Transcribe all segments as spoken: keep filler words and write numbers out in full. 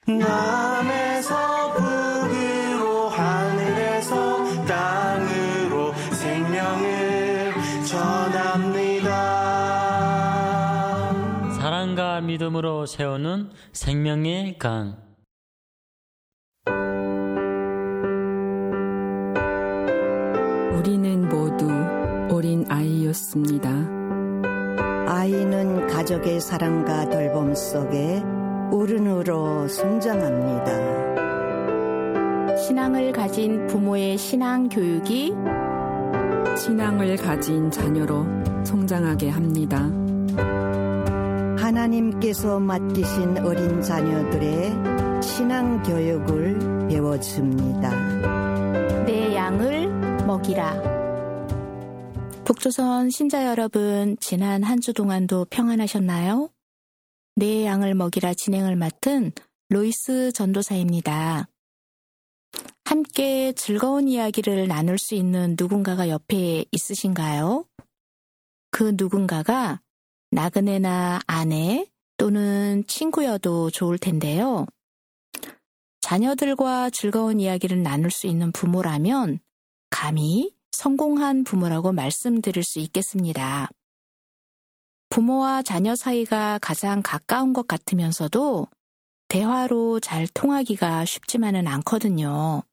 남에서 북으로 하늘에서 땅으로 생명을 전합니다. 사랑과 믿음으로 세우는 생명의 강. 우리는 모두 어린 아이였습니다. 아이는 가족의 사랑과 돌봄 속에 어른으로 성장합니다. 신앙을 가진 부모의 신앙 교육이 신앙을 가진 자녀로 성장하게 합니다. 하나님께서 맡기신 어린 자녀들의 신앙 교육을 배워줍니다. 내 양을 먹이라. 북조선 신자 여러분, 지난 한 주 동안도 평안하셨나요? 내 양을 먹이라 진행을 맡은 로이스 전도사입니다. 함께 즐거운 이야기를 나눌 수 있는 누군가가 옆에 있으신가요? 그 누군가가 나그네나 아내 또는 친구여도 좋을 텐데요. 자녀들과 즐거운 이야기를 나눌 수 있는 부모라면 감히 성공한 부모라고 말씀드릴 수 있겠습니다. 부모와 자녀 사이가 가장 가까운 것 같으면서도 대화로 잘 통하기가 쉽지만은 않거든요.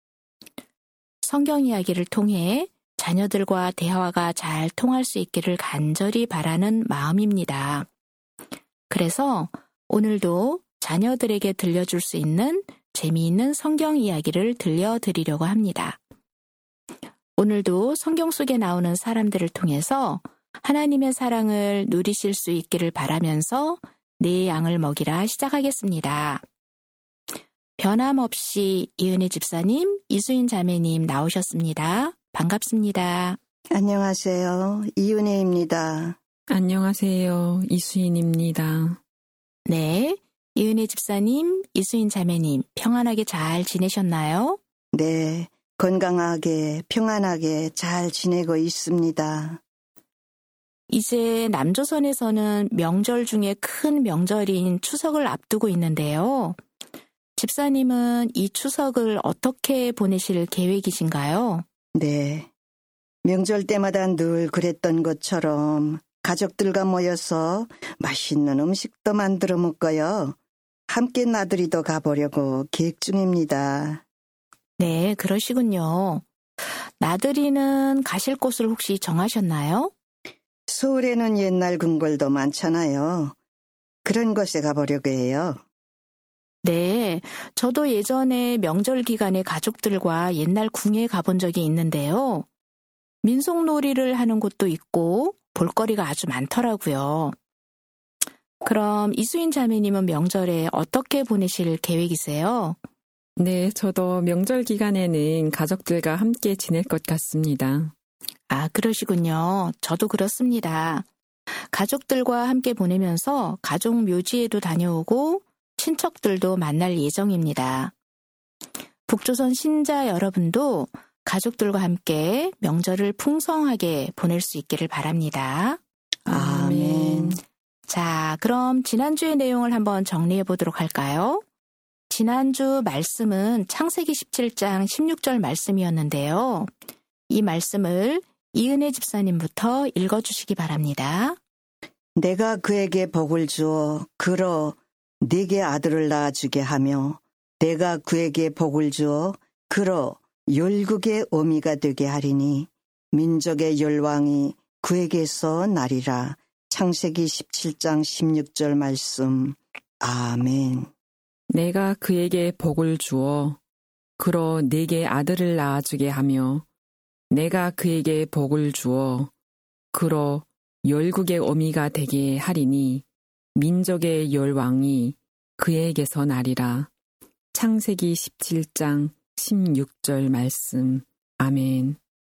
성경 이야기를 통해 자녀들과 대화가 잘 통할 수 있기를 간절히 바라는 마음입니다. 그래서 오늘도 자녀들에게 들려줄 수 있는 재미있는 성경 이야기를 들려드리려고 합니다. 오늘도 성경 속에 나오는 사람들을 통해서 하나님의 사랑을 누리실 수 있기를 바라면서 내 양을 먹이라 시작하겠습니다. 변함없이 이은혜 집사님, 이수인 자매님 나오셨습니다. 반갑습니다. 안녕하세요. 이은혜입니다. 안녕하세요. 이수인입니다. 네, 이은혜 집사님, 이수인 자매님 평안하게 잘 지내셨나요? 네, 건강하게 평안하게 잘 지내고 있습니다. 이제 남조선에서는 명절 중에 큰 명절인 추석을 앞두고 있는데요. 집사님은 이 추석을 어떻게 보내실 계획이신가요? 네, 명절 때마다 늘 그랬던 것처럼 가족들과 모여서 맛있는 음식도 만들어 먹고요. 함께 나들이도 가보려고 계획 중입니다. 네, 그러시군요. 나들이는 가실 곳을 혹시 정하셨나요? 서울에는 옛날 궁궐도 많잖아요. 그런 곳에 가보려고 해요. 네, 저도 예전에 명절 기간에 가족들과 옛날 궁에 가본 적이 있는데요. 민속놀이를 하는 곳도 있고 볼거리가 아주 많더라고요. 그럼 이수인 자매님은 명절에 어떻게 보내실 계획이세요? 네, 저도 명절 기간에는 가족들과 함께 지낼 것 같습니다. 아, 그러시군요. 저도 그렇습니다. 가족들과 함께 보내면서 가족 묘지에도 다녀오고 친척들도 만날 예정입니다. 북조선 신자 여러분도 가족들과 함께 명절을 풍성하게 보낼 수 있기를 바랍니다. 아멘. 자, 그럼 지난주의 내용을 한번 정리해 보도록 할까요? 지난주 말씀은 창세기 십칠 장 십육 절 말씀이었는데요. 이 말씀을 이은혜 집사님부터 읽어주시기 바랍니다. 내가 그에게 복을 주어 그로 네게 아들을 낳아주게 하며 내가 그에게 복을 주어 그로 열국의 어미가 되게 하리니 민족의 열왕이 그에게서 나리라. 창세기 십칠 장 십육 절 말씀. 아멘. 내가 그에게 복을 주어 그로 네게 아들을 낳아주게 하며 내가 그에게 복을 주어 그로 열국의 어미가 되게 하리니 민족의 열왕이 그에게서 나리라. 창세기 십칠 장 십육 절 말씀. 아멘.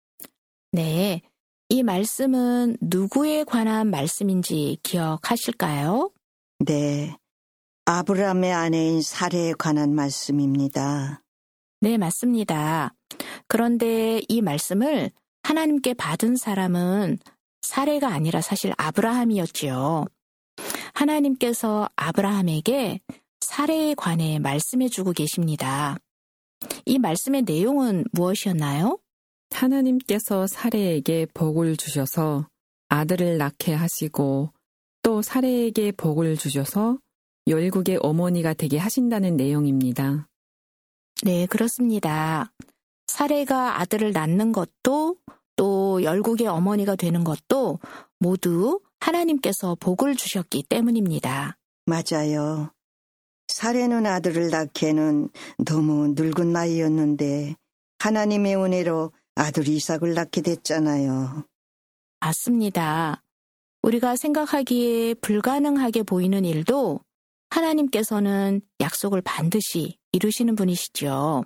네, 이 말씀은 누구에 관한 말씀인지 기억하실까요? 네, 아브라함의 아내인 사레에 관한 말씀입니다. 네, 맞습니다. 그런데 이 말씀을 하나님께 받은 사람은 사레가 아니라 사실 아브라함이었지요. 하나님께서 아브라함에게 사례에 관해 말씀해 주고 계십니다. 이 말씀의 내용은 무엇이었나요? 하나님께서 사레에게 복을 주셔서 아들을 낳게 하시고 또 사레에게 복을 주셔서 열국의 어머니가 되게 하신다는 내용입니다. 네, 그렇습니다. 사레가 아들을 낳는 것도 또 열국의 어머니가 되는 것도 모두 하나님께서 복을 주셨기 때문입니다. 맞아요. 사레는 아들을 낳기에는 너무 늙은 나이였는데 하나님의 은혜로 아들 이삭을 낳게 됐잖아요. 맞습니다. 우리가 생각하기에 불가능하게 보이는 일도 하나님께서는 약속을 반드시 이루시는 분이시죠.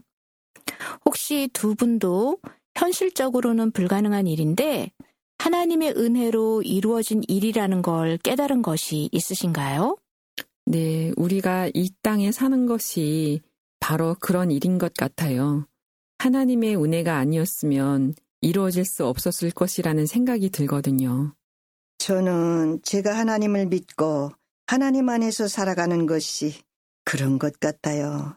혹시 두 분도 현실적으로는 불가능한 일인데 하나님의 은혜로 이루어진 일이라는 걸 깨달은 것이 있으신가요? 네, 우리가 이 땅에 사는 것이 바로 그런 일인 것 같아요. 하나님의 은혜가 아니었으면 이루어질 수 없었을 것이라는 생각이 들거든요. 저는 제가 하나님을 믿고 하나님 안에서 살아가는 것이 그런 것 같아요.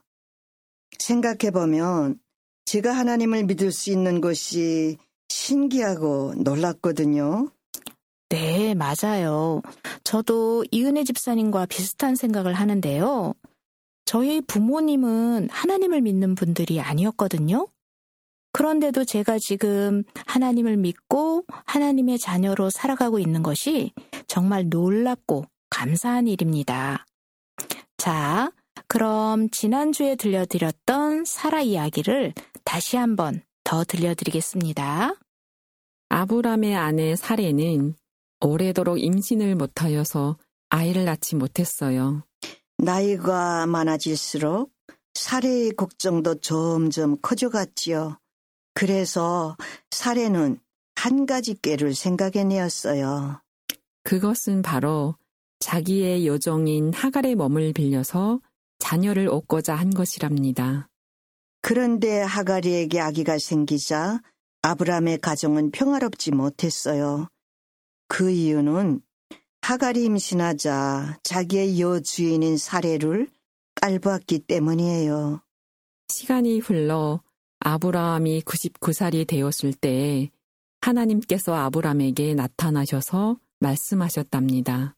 생각해보면 제가 하나님을 믿을 수 있는 것이 신기하고 놀랍거든요. 네, 맞아요. 저도 이은혜 집사님과 비슷한 생각을 하는데요. 저희 부모님은 하나님을 믿는 분들이 아니었거든요. 그런데도 제가 지금 하나님을 믿고 하나님의 자녀로 살아가고 있는 것이 정말 놀랍고 감사한 일입니다. 자, 그럼 지난주에 들려드렸던 사라 이야기를 다시 한번 더 들려드리겠습니다. 아브람의 아내 사레는 오래도록 임신을 못하여서 아이를 낳지 못했어요. 나이가 많아질수록 사레의 걱정도 점점 커져갔지요. 그래서 사레는 한 가지 꾀를 생각해내었어요. 그것은 바로 자기의 여종인 하갈의 몸을 빌려서 자녀를 얻고자 한 것이랍니다. 그런데 하갈이에게 아기가 생기자 아브람의 가정은 평화롭지 못했어요. 그 이유는 하갈이 임신하자 자기의 여주인인 사레를 깔보았기 때문이에요. 시간이 흘러 아브라함이 구십구 살이 되었을 때 하나님께서 아브람에게 나타나셔서 말씀하셨답니다.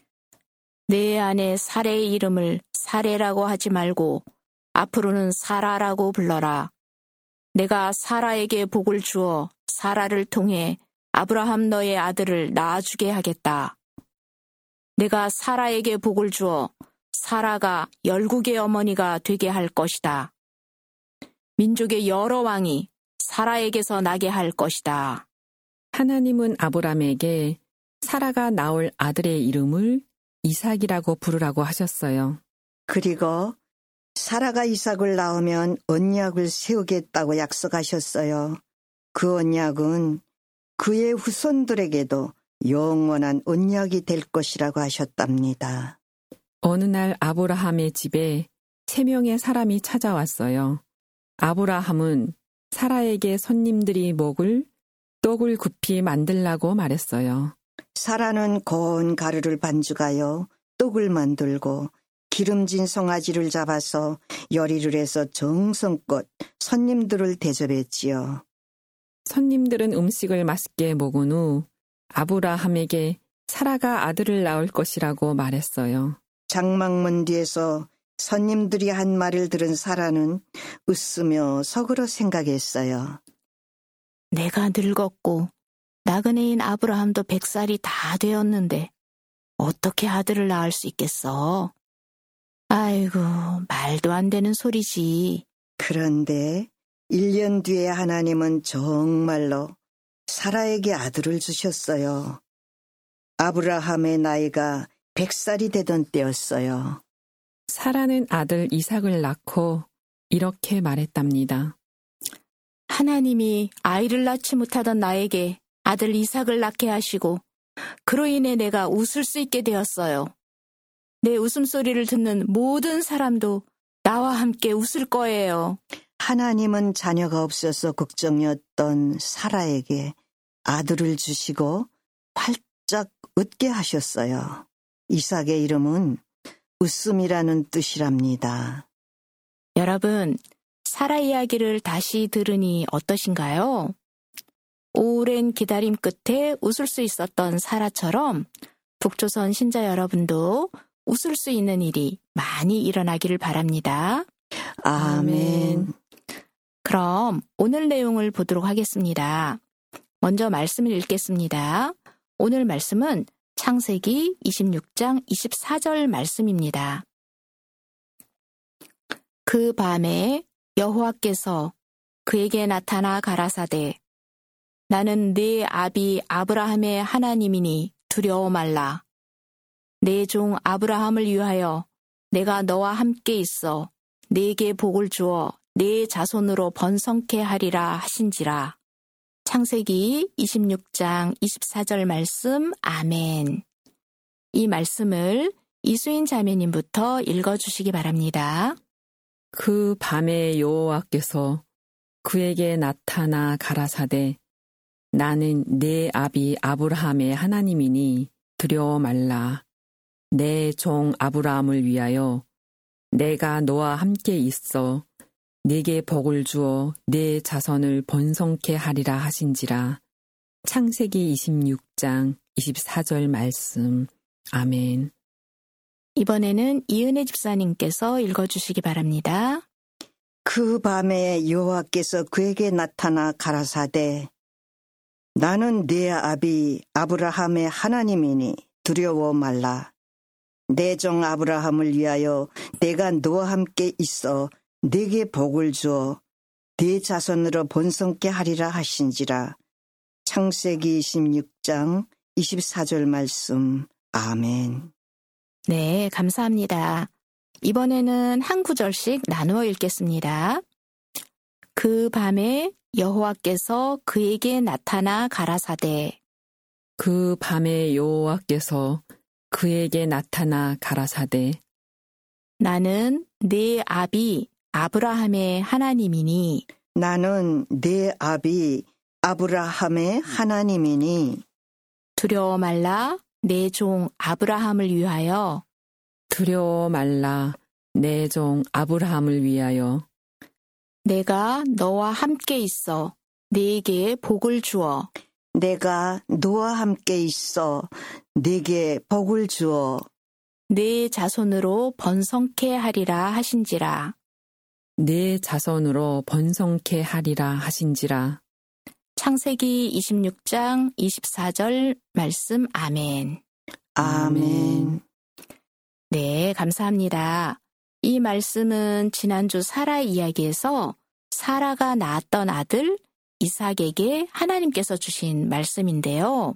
내 아내 사레의 이름을 사레라고 하지 말고 앞으로는 사라라고 불러라. 내가 사라에게 복을 주어 사라를 통해 아브라함 너의 아들을 낳아주게 하겠다. 내가 사라에게 복을 주어 사라가 열국의 어머니가 되게 할 것이다. 민족의 여러 왕이 사라에게서 나게 할 것이다. 하나님은 아브람에게 사라가 낳을 아들의 이름을 이삭이라고 부르라고 하셨어요. 그리고 사라가 이삭을 낳으면 언약을 세우겠다고 약속하셨어요. 그 언약은 그의 후손들에게도 영원한 언약이 될 것이라고 하셨답니다. 어느 날 아브라함의 집에 세 명의 사람이 찾아왔어요. 아브라함은 사라에게 손님들이 먹을 떡을 급히 만들라고 말했어요. 사라는 고운 가루를 반죽하여 떡을 만들고 기름진 송아지를 잡아서 요리를 해서 정성껏 손님들을 대접했지요. 손님들은 음식을 맛있게 먹은 후 아브라함에게 사라가 아들을 낳을 것이라고 말했어요. 장막문 뒤에서 손님들이 한 말을 들은 사라는 웃으며 속으로 생각했어요. 내가 늙었고 나그네인 아브라함도 백 살이 다 되었는데 어떻게 아들을 낳을 수 있겠어? 아이고, 말도 안 되는 소리지. 그런데 일 년 뒤에 하나님은 정말로 사라에게 아들을 주셨어요. 아브라함의 나이가 백 살이 되던 때였어요. 사라는 아들 이삭을 낳고 이렇게 말했답니다. 하나님이 아이를 낳지 못하던 나에게 아들 이삭을 낳게 하시고 그로 인해 내가 웃을 수 있게 되었어요. 내 웃음소리를 듣는 모든 사람도 나와 함께 웃을 거예요. 하나님은 자녀가 없어서 걱정이었던 사라에게 아들을 주시고 활짝 웃게 하셨어요. 이삭의 이름은 웃음이라는 뜻이랍니다. 여러분, 사라 이야기를 다시 들으니 어떠신가요? 오랜 기다림 끝에 웃을 수 있었던 사라처럼 북조선 신자 여러분도 웃을 수 있는 일이 많이 일어나기를 바랍니다. 아멘. 그럼 오늘 내용을 보도록 하겠습니다. 먼저 말씀을 읽겠습니다. 오늘 말씀은 창세기 이십육 장 이십사 절 말씀입니다. 그 밤에 여호와께서 그에게 나타나 가라사대 나는 네 아비 아브라함의 하나님이니 두려워 말라. 내 종 아브라함을 위하여 내가 너와 함께 있어 네게 복을 주어 네 자손으로 번성케 하리라 하신지라. 창세기 이십육 장 이십사 절 말씀. 아멘. 이 말씀을 이수인 자매님부터 읽어주시기 바랍니다. 그 밤에 여호와께서 그에게 나타나 가라사대 나는 네 아비 아브라함의 하나님이니 두려워 말라. 내 종 아브라함을 위하여 내가 너와 함께 있어 네게 복을 주어 네 자손을 번성케 하리라 하신지라. 창세기 이십육 장 이십사 절 말씀. 아멘. 이번에는 이은혜 집사님께서 읽어주시기 바랍니다. 그 밤에 여호와께서 그에게 나타나 가라사대 나는 네 아비 아브라함의 하나님이니 두려워 말라. 내 종 아브라함을 위하여 내가 너와 함께 있어 네게 복을 주어 네 자손으로 번성케 하리라 하신지라. 창세기 이십육 장 이십사 절 말씀. 아멘. 네, 감사합니다. 이번에는 한 구절씩 나누어 읽겠습니다. 그 밤에 여호와께서 그에게 나타나 가라사대 그 밤에 여호와께서 그에게 나타나 가라사대 나는 네 아비 아브라함의 하나님이니 나는 네 아비 아브라함의 하나님이니 두려워 말라. 내 종 아브라함을 위하여 두려워 말라. 내 종 아브라함을 위하여 내가 너와 함께 있어 네게 복을 주어 내가 너와 함께 있어 네게 복을 주어 네 자손으로 번성케 하리라 하신지라. 네 자손으로 번성케 하리라 하신지라. 창세기 이십육 장 이십사 절 말씀. 아멘. 아멘. 네, 감사합니다. 이 말씀은 지난주 사라 이야기에서 사라가 낳았던 아들 이삭에게 하나님께서 주신 말씀인데요.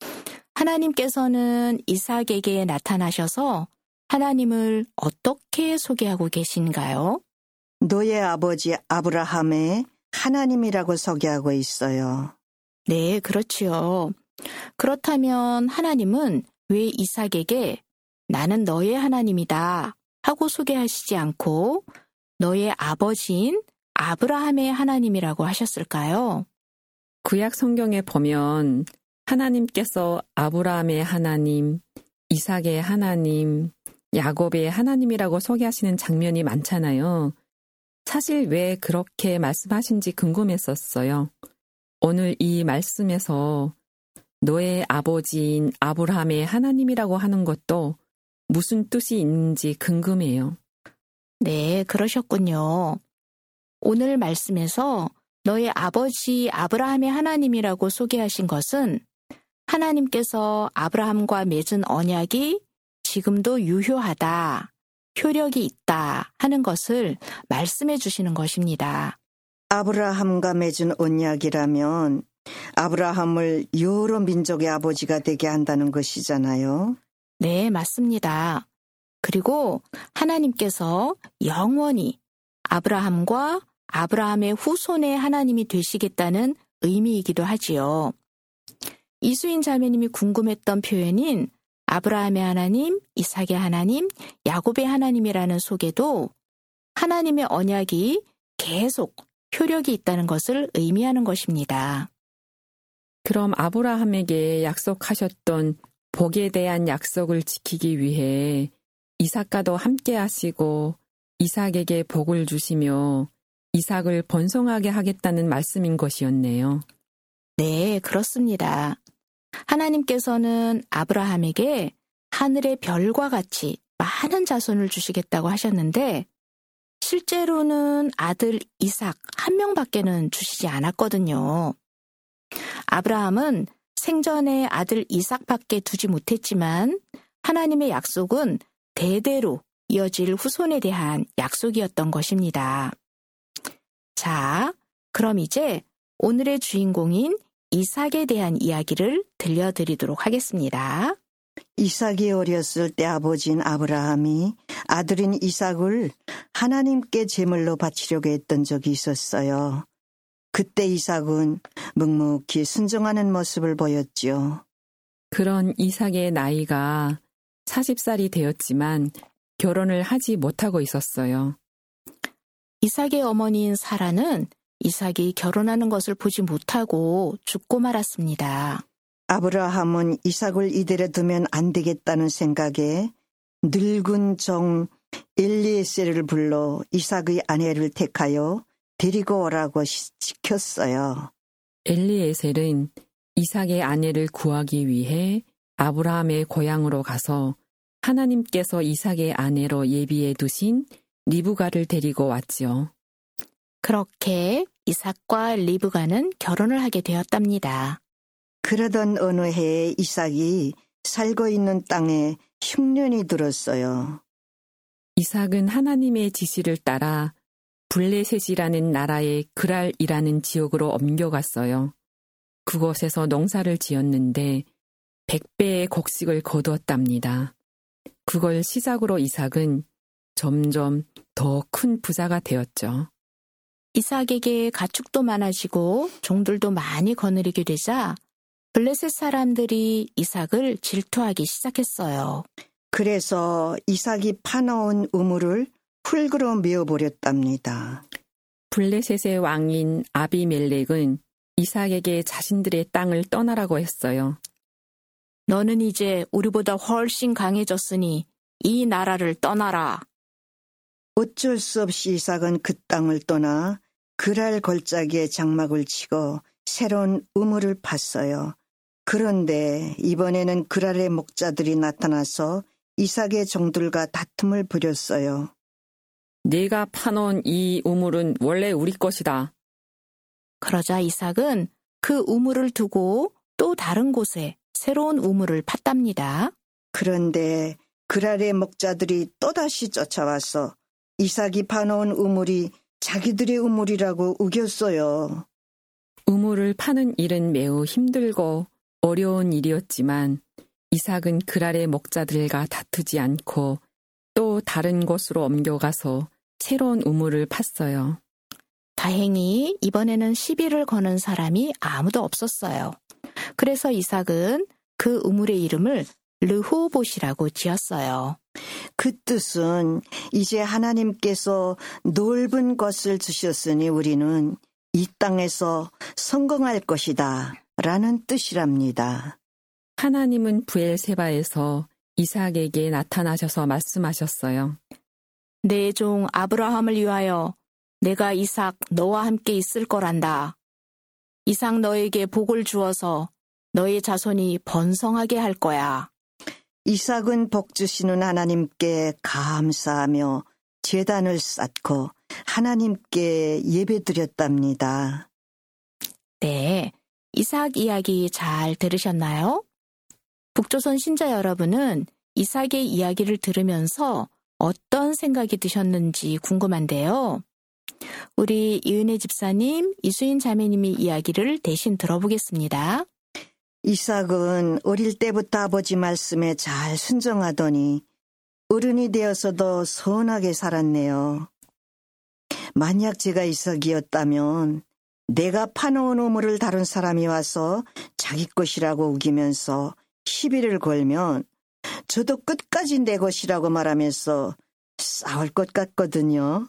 하나님께서는 이삭에게 나타나셔서 하나님을 어떻게 소개하고 계신가요? 너의 아버지 아브라함의 하나님이라고 소개하고 있어요. 네, 그렇지요. 그렇다면 하나님은 왜 이삭에게 나는 너의 하나님이다 하고 소개하시지 않고 너의 아버지인 아브라함의 하나님이라고 하셨을까요? 구약 성경에 보면 하나님께서 아브라함의 하나님, 이삭의 하나님, 야곱의 하나님이라고 소개하시는 장면이 많잖아요. 사실 왜 그렇게 말씀하신지 궁금했었어요. 오늘 이 말씀에서 너의 아버지인 아브라함의 하나님이라고 하는 것도 무슨 뜻이 있는지 궁금해요. 네, 그러셨군요. 오늘 말씀에서 너의 아버지 아브라함의 하나님이라고 소개하신 것은 하나님께서 아브라함과 맺은 언약이 지금도 유효하다, 효력이 있다 하는 것을 말씀해 주시는 것입니다. 아브라함과 맺은 언약이라면 아브라함을 여러 민족의 아버지가 되게 한다는 것이잖아요. 네, 맞습니다. 그리고 하나님께서 영원히 아브라함과 아브라함의 후손의 하나님이 되시겠다는 의미이기도 하지요. 이수인 자매님이 궁금했던 표현인 아브라함의 하나님, 이삭의 하나님, 야곱의 하나님이라는 속에도 하나님의 언약이 계속 효력이 있다는 것을 의미하는 것입니다. 그럼 아브라함에게 약속하셨던 복에 대한 약속을 지키기 위해 이삭과도 함께 하시고 이삭에게 복을 주시며 이삭을 번성하게 하겠다는 말씀인 것이었네요. 네, 그렇습니다. 하나님께서는 아브라함에게 하늘의 별과 같이 많은 자손을 주시겠다고 하셨는데 실제로는 아들 이삭 한 명밖에는 주시지 않았거든요. 아브라함은 생전에 아들 이삭밖에 두지 못했지만 하나님의 약속은 대대로 이어질 후손에 대한 약속이었던 것입니다. 자, 그럼 이제 오늘의 주인공인 이삭에 대한 이야기를 들려드리도록 하겠습니다. 이삭이 어렸을 때 아버지인 아브라함이 아들인 이삭을 하나님께 제물로 바치려고 했던 적이 있었어요. 그때 이삭은 묵묵히 순종하는 모습을 보였지요. 그런 이삭의 나이가 마흔 살이 되었지만 결혼을 하지 못하고 있었어요. 이삭의 어머니인 사라는 이삭이 결혼하는 것을 보지 못하고 죽고 말았습니다. 아브라함은 이삭을 이대로 두면 안 되겠다는 생각에 늙은 종 엘리에셀을 불러 이삭의 아내를 택하여 데리고 오라고 시켰어요. 엘리에셀은 이삭의 아내를 구하기 위해 아브라함의 고향으로 가서 하나님께서 이삭의 아내로 예비해 두신 리브가를 데리고 왔지요. 그렇게 이삭과 리브가는 결혼을 하게 되었답니다. 그러던 어느 해에 이삭이 살고 있는 땅에 흉년이 들었어요. 이삭은 하나님의 지시를 따라 블레셋이라는 나라의 그랄이라는 지역으로 옮겨갔어요. 그곳에서 농사를 지었는데 백배의 곡식을 거두었답니다. 그걸 시작으로 이삭은 점점 더 큰 부자가 되었죠. 이삭에게 가축도 많아지고 종들도 많이 거느리게 되자 블레셋 사람들이 이삭을 질투하기 시작했어요. 그래서 이삭이 파놓은 우물을 흙으로 메어버렸답니다. 블레셋의 왕인 아비멜렉은 이삭에게 자신들의 땅을 떠나라고 했어요. 너는 이제 우리보다 훨씬 강해졌으니 이 나라를 떠나라. 어쩔 수 없이 이삭은 그 땅을 떠나 그랄 골짜기에 장막을 치고 새로운 우물을 팠어요. 그런데 이번에는 그랄의 목자들이 나타나서 이삭의 종들과 다툼을 벌였어요. 네가 파놓은 이 우물은 원래 우리 것이다. 그러자 이삭은 그 우물을 두고 또 다른 곳에 새로운 우물을 팠답니다. 그런데 그랄의 목자들이 또다시 쫓아와서 이삭이 파놓은 우물이 자기들의 우물이라고 우겼어요. 우물을 파는 일은 매우 힘들고 어려운 일이었지만 이삭은 그랄의 목자들과 다투지 않고 또 다른 곳으로 옮겨가서 새로운 우물을 팠어요. 다행히 이번에는 시비를 거는 사람이 아무도 없었어요. 그래서 이삭은 그 우물의 이름을 르호봇이라고 지었어요. 그 뜻은 이제 하나님께서 넓은 것을 주셨으니 우리는 이 땅에서 성공할 것이다 라는 뜻이랍니다. 하나님은 브엘세바에서 이삭에게 나타나셔서 말씀하셨어요. 내 종 아브라함을 위하여 내가 이삭 너와 함께 있을 거란다. 이삭 너에게 복을 주어서 너의 자손이 번성하게 할 거야. 이삭은 복 주시는 하나님께 감사하며 제단을 쌓고 하나님께 예배드렸답니다. 네, 이삭 이야기 잘 들으셨나요? 북조선 신자 여러분은 이삭의 이야기를 들으면서 어떤 생각이 드셨는지 궁금한데요. 우리 이은혜 집사님, 이수인 자매님의 이야기를 대신 들어보겠습니다. 이삭은 어릴 때부터 아버지 말씀에 잘 순종하더니 어른이 되어서도 선하게 살았네요. 만약 제가 이삭이었다면 내가 파놓은 우물을 다른 사람이 와서 자기 것이라고 우기면서 시비를 걸면 저도 끝까지 내 것이라고 말하면서 싸울 것 같거든요.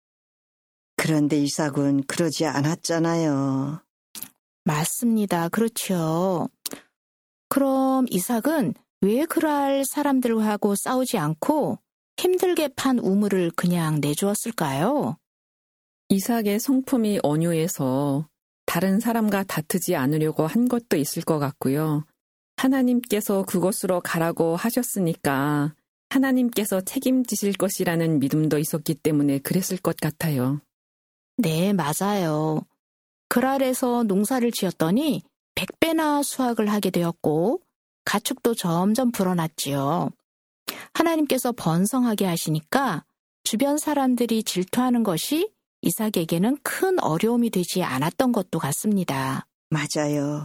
그런데 이삭은 그러지 않았잖아요. 맞습니다. 그렇죠. 그럼 이삭은 왜 그랄 사람들하고 싸우지 않고 힘들게 판 우물을 그냥 내주었을까요? 이삭의 성품이 온유해서 다른 사람과 다투지 않으려고 한 것도 있을 것 같고요. 하나님께서 그곳으로 가라고 하셨으니까 하나님께서 책임지실 것이라는 믿음도 있었기 때문에 그랬을 것 같아요. 네, 맞아요. 그랄에서 농사를 지었더니 백 배나 수확을 하게 되었고 가축도 점점 불어났지요. 하나님께서 번성하게 하시니까 주변 사람들이 질투하는 것이 이삭에게는 큰 어려움이 되지 않았던 것도 같습니다. 맞아요.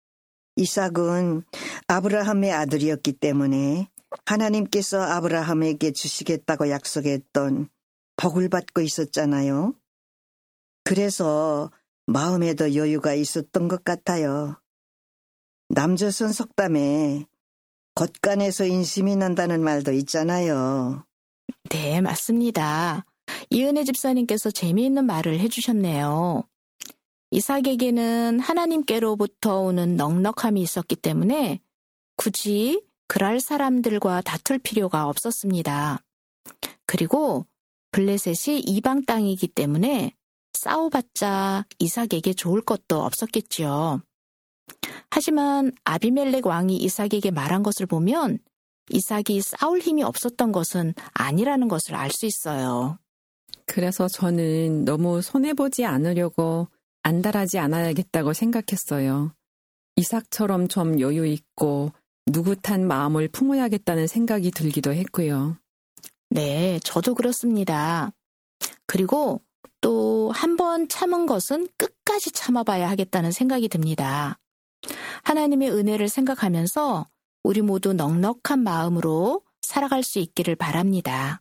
이삭은 아브라함의 아들이었기 때문에 하나님께서 아브라함에게 주시겠다고 약속했던 복을 받고 있었잖아요. 그래서 마음에도 여유가 있었던 것 같아요. 남조선 속담에 겉간에서 인심이 난다는 말도 있잖아요. 네, 맞습니다. 이은혜 집사님께서 재미있는 말을 해주셨네요. 이삭에게는 하나님께로부터 오는 넉넉함이 있었기 때문에 굳이 그랄 사람들과 다툴 필요가 없었습니다. 그리고 블레셋이 이방 땅이기 때문에 싸워봤자 이삭에게 좋을 것도 없었겠지요. 하지만 아비멜렉 왕이 이삭에게 말한 것을 보면 이삭이 싸울 힘이 없었던 것은 아니라는 것을 알 수 있어요. 그래서 저는 너무 손해보지 않으려고 안달하지 않아야겠다고 생각했어요. 이삭처럼 좀 여유 있고 누긋한 마음을 품어야겠다는 생각이 들기도 했고요. 네, 저도 그렇습니다. 그리고 또 한 번 참은 것은 끝까지 참아봐야 하겠다는 생각이 듭니다. 하나님의 은혜를 생각하면서 우리 모두 넉넉한 마음으로 살아갈 수 있기를 바랍니다.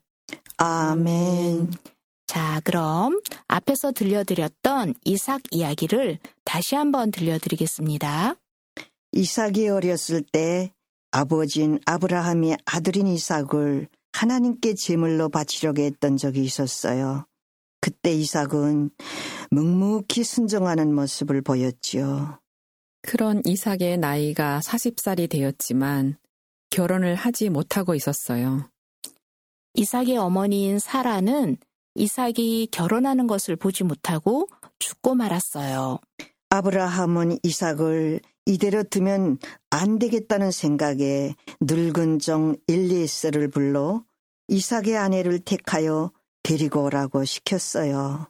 아멘. 자, 그럼 앞에서 들려드렸던 이삭 이야기를 다시 한번 들려드리겠습니다. 이삭이 어렸을 때 아버지인 아브라함이 아들인 이삭을 하나님께 제물로 바치려고 했던 적이 있었어요. 그때 이삭은 묵묵히 순종하는 모습을 보였지요. 그런 이삭의 나이가 마흔 살이 되었지만 결혼을 하지 못하고 있었어요. 이삭의 어머니인 사라는 이삭이 결혼하는 것을 보지 못하고 죽고 말았어요. 아브라함은 이삭을 이대로 두면 안 되겠다는 생각에 늙은 종 엘리에셀을 불러 이삭의 아내를 택하여 데리고 오라고 시켰어요.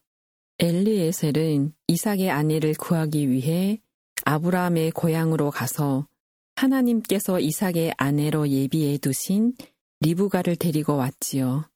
엘리에셀은 이삭의 아내를 구하기 위해 아브라함의 고향으로 가서 하나님께서 이삭의 아내로 예비해 두신 리브가를 데리고 왔지요.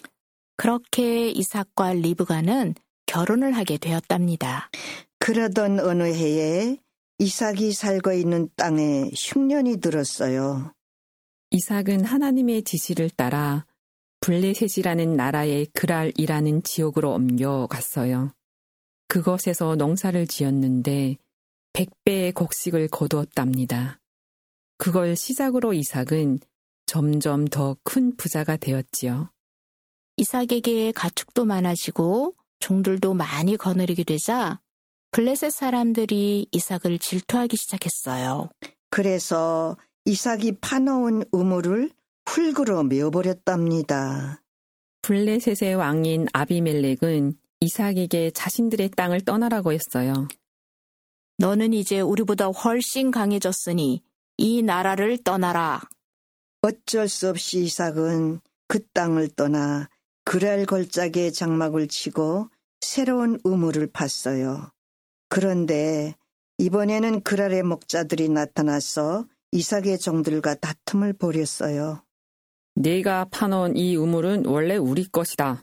그렇게 이삭과 리브가는 결혼을 하게 되었답니다. 그러던 어느 해에 이삭이 살고 있는 땅에 흉년이 들었어요. 이삭은 하나님의 지시를 따라 블레셋이라는 나라의 그랄이라는 지역으로 옮겨갔어요. 그곳에서 농사를 지었는데 백 배의 곡식을 거두었답니다. 그걸 시작으로 이삭은 점점 더 큰 부자가 되었지요. 이삭에게 가축도 많아지고 종들도 많이 거느리게 되자 블레셋 사람들이 이삭을 질투하기 시작했어요. 그래서 이삭이 파놓은 우물을 흙으로 메어버렸답니다. 블레셋의 왕인 아비멜렉은 이삭에게 자신들의 땅을 떠나라고 했어요. 너는 이제 우리보다 훨씬 강해졌으니 이 나라를 떠나라. 어쩔 수 없이 이삭은 그 땅을 떠나 그랄 골짜기에 장막을 치고 새로운 우물을 팠어요. 그런데 이번에는 그랄의 목자들이 나타나서 이삭의 종들과 다툼을 벌였어요. 네가 파놓은 이 우물은 원래 우리 것이다.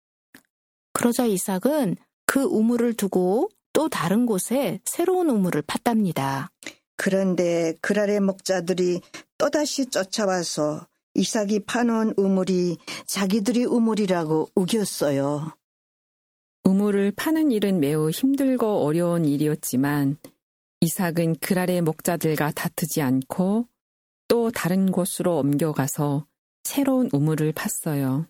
그러자 이삭은 그 우물을 두고 또 다른 곳에 새로운 우물을 팠답니다. 그런데 그랄의 목자들이 또다시 쫓아와서 이삭이 파놓은 우물이 자기들이 우물이라고 우겼어요. 우물을 파는 일은 매우 힘들고 어려운 일이었지만 이삭은 그랄의 목자들과 다투지 않고 또 다른 곳으로 옮겨가서 새로운 우물을 팠어요.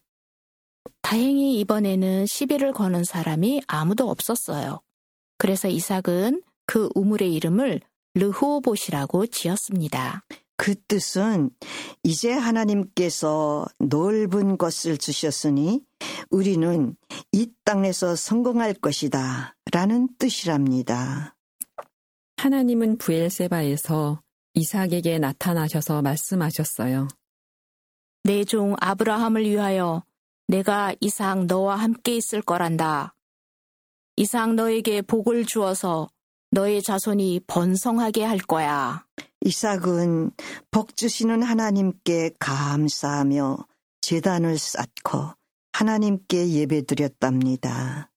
다행히 이번에는 시비를 거는 사람이 아무도 없었어요. 그래서 이삭은 그 우물의 이름을 르호봇이라고 지었습니다. 그 뜻은 이제 하나님께서 넓은 것을 주셨으니 우리는 이 땅에서 성공할 것이다 라는 뜻이랍니다. 하나님은 브엘세바에서 이삭에게 나타나셔서 말씀하셨어요. 내 종 아브라함을 위하여 내가 이삭 너와 함께 있을 거란다. 이삭 너에게 복을 주어서 너의 자손이 번성하게 할 거야. 이삭은 복 주시는 하나님께 감사하며 제단을 쌓고 하나님께 예배드렸답니다.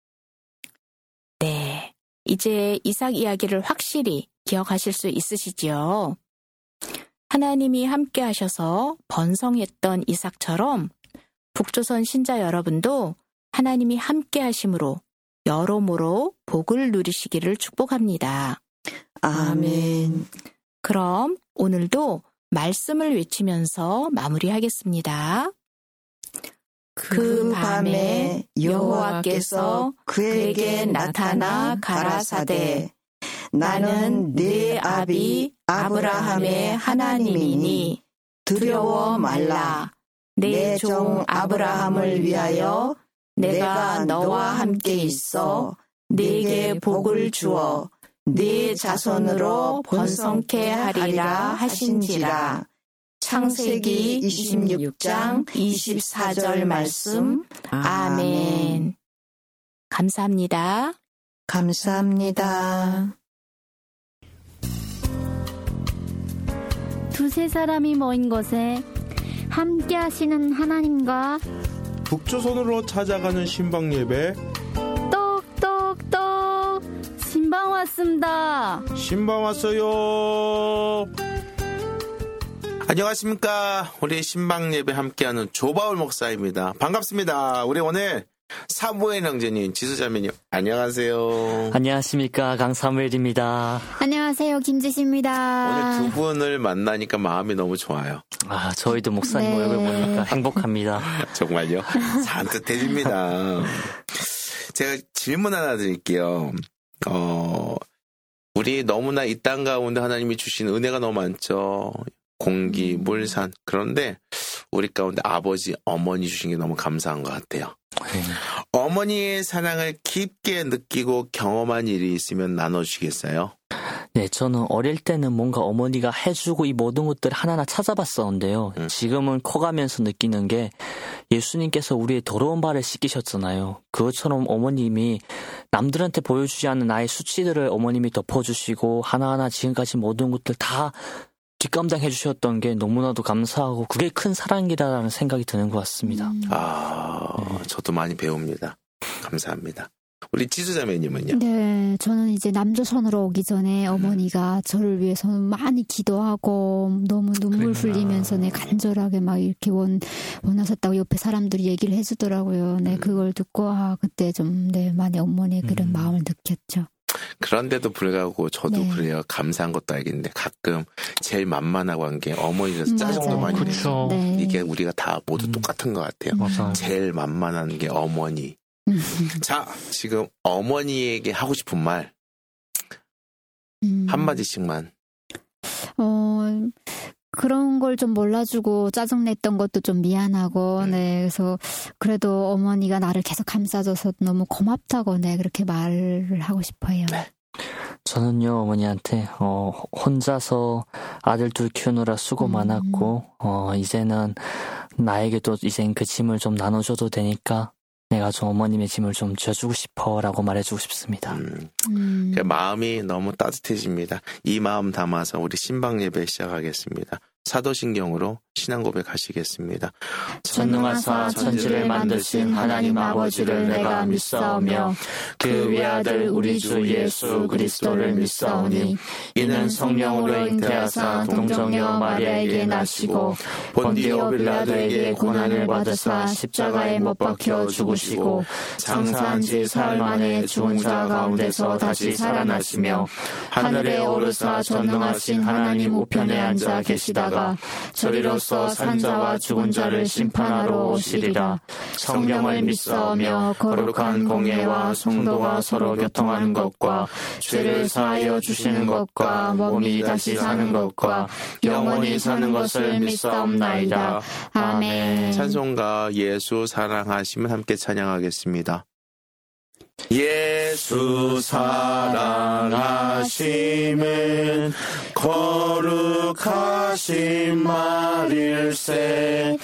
네, 이제 이삭 이야기를 확실히 기억하실 수 있으시지요? 하나님이 함께 하셔서 번성했던 이삭처럼 북조선 신자 여러분도 하나님이 함께 하심으로 여러모로 복을 누리시기를 축복합니다. 아멘. 그럼 오늘도 말씀을 외치면서 마무리하겠습니다. 그 밤에 여호와께서 그에게 나타나 가라사대 나는 네 아비 아브라함의 하나님이니 두려워 말라. 내 종 아브라함을 위하여 내가 너와 함께 있어 네게 복을 주어 네 자손으로 번성케 하리라 하신지라. 창세기 이십육 장 이십사 절 말씀. 아멘. 감사합니다. 감사합니다. 두세 사람이 모인 곳에 함께 하시는 하나님과 북조선으로 찾아가는 신방 예배. 똑똑똑 신방 왔습니다. 신방 왔어요. 안녕하십니까. 우리 신방 예배 함께하는 조바울 목사입니다. 반갑습니다. 우리 오늘 사무엘 형제님, 지수자매님 안녕하세요. 안녕하십니까. 강사무엘입니다. 안녕하세요. 김지시입니다. 오늘 두 분을 만나니까 마음이 너무 좋아요. 아, 저희도 목사님 네. 얼굴 보니까 행복합니다. 정말요? 산뜻해집니다. 제가 질문 하나 드릴게요. 어, 우리 너무나 이 땅 가운데 하나님이 주신 은혜가 너무 많죠. 공기, 물, 산. 그런데 우리 가운데 아버지, 어머니 주신 게 너무 감사한 것 같아요. 네. 어머니의 사랑을 깊게 느끼고 경험한 일이 있으면 나눠주시겠어요? 네, 저는 어릴 때는 뭔가 어머니가 해주고 이 모든 것들을 하나하나 찾아봤었는데요. 음. 지금은 커가면서 느끼는 게 예수님께서 우리의 더러운 발을 씻기셨잖아요. 그것처럼 어머님이 남들한테 보여주지 않는 나의 수치들을 어머님이 덮어주시고 하나하나 지금까지 모든 것들 다 뒷감당해 주셨던 게 너무나도 감사하고 그게 큰 사랑이라는 생각이 드는 것 같습니다. 음. 아, 저도 많이 배웁니다. 감사합니다. 우리 지수자매님은요? 네, 저는 이제 남조선으로 오기 전에 어머니가 저를 위해서 많이 기도하고 너무 눈물 그랬구나. 흘리면서 네, 간절하게 막 이렇게 원, 원하셨다고 옆에 사람들이 얘기를 해주더라고요. 네, 그걸 듣고 아, 그때 좀 네, 많이 어머니의 그런 음. 마음을 느꼈죠. 그런데도 불구하고 저도 네. 그래요. 감사한 것도 알겠는데 가끔 제일 만만하고 한 게 어머니라서 음, 짜증도 맞아요. 많이 내요. 그렇죠. 네. 이게 우리가 다 모두 음. 똑같은 것 같아요. 맞아요. 제일 만만한 게 어머니. 자, 지금 어머니에게 하고 싶은 말 음. 한마디씩만. 어, 그런 걸 좀 몰라주고 짜증냈던 것도 좀 미안하고, 음. 네. 그래서 그래도 어머니가 나를 계속 감싸줘서 너무 고맙다고, 네. 그렇게 말을 하고 싶어요. 저는요, 어머니한테, 어, 혼자서 아들 둘 키우느라 수고 음. 많았고, 어, 이제는 나에게도 이젠 그 짐을 좀 나눠줘도 되니까 내가 좀 어머님의 짐을 좀 져주고 싶어 라고 말해주고 싶습니다. 음, 음. 그 마음이 너무 따뜻해집니다. 이 마음 담아서 우리 신방 예배 시작하겠습니다. 사도신경으로 신앙 고백하시겠습니다. 전능하사 천지를 만드신 하나님 아버지를 내가 믿사오며 그 외아들 우리 주 예수 그리스도를 믿사오니 이는 성령으로 잉태하사 동정녀 마리아에게 나시고 본디오 빌라도에게 고난을 받으사 십자가에 못 박혀 죽으시고 장사한 지 사흘 만에 죽은 자 가운데서 다시 살아나시며 하늘에 오르사 전능하신 하나님 우편에 앉아 계시다가 오실까? 저리로서 산자와 죽은 자를 심판하러 오시리라. 성령을 믿사오며 거룩한 공예와 성도가 서로 교통하는 것과 죄를 사하여 주시는 것과 몸이 다시 사는 것과 영원히 사는 것을 믿사옵나이다. 아멘. 찬송가 예수 사랑하시면 함께 찬양하겠습니다. 예수 사랑하심은 거룩하신 말일세.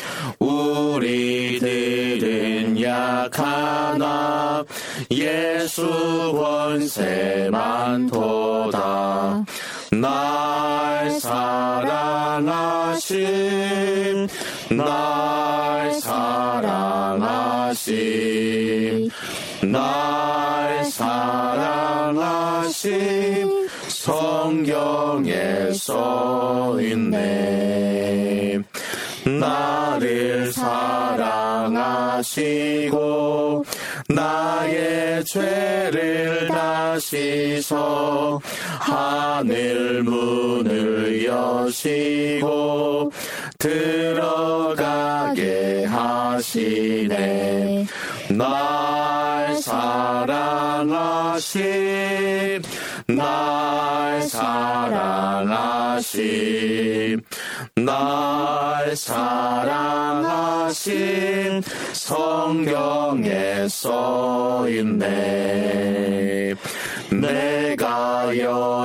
우리들은 약하나 예수 권세 많도다. 날 사랑하심 날 사랑하심 날 사랑하심 성경에 써있네. 나를 사랑하시고 나의 죄를 다 씻어 하늘 문을 여시고 들어가게 하시네. 날 사랑하심 날 사랑하심 날 사랑하심 성경에 써있네. 내가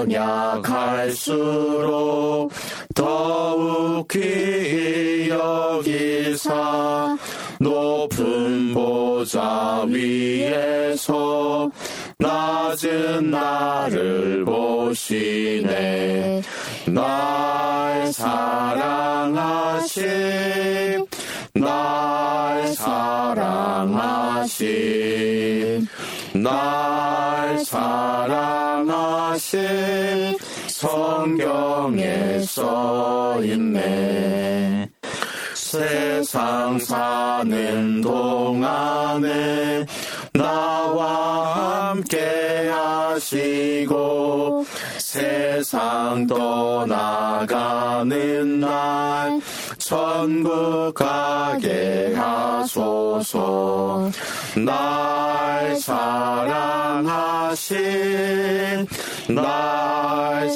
연약할수록 더욱 귀히 여기사 높은 보좌 위에서 낮은 나를 보시네. 날 사랑하심 날 사랑하심 날 사랑하심 성경에 써있네. 세상 사는 동안에 나와 함께 하시고 세상 떠나가는 날 천국 가게 하소서. 날 사랑하심 날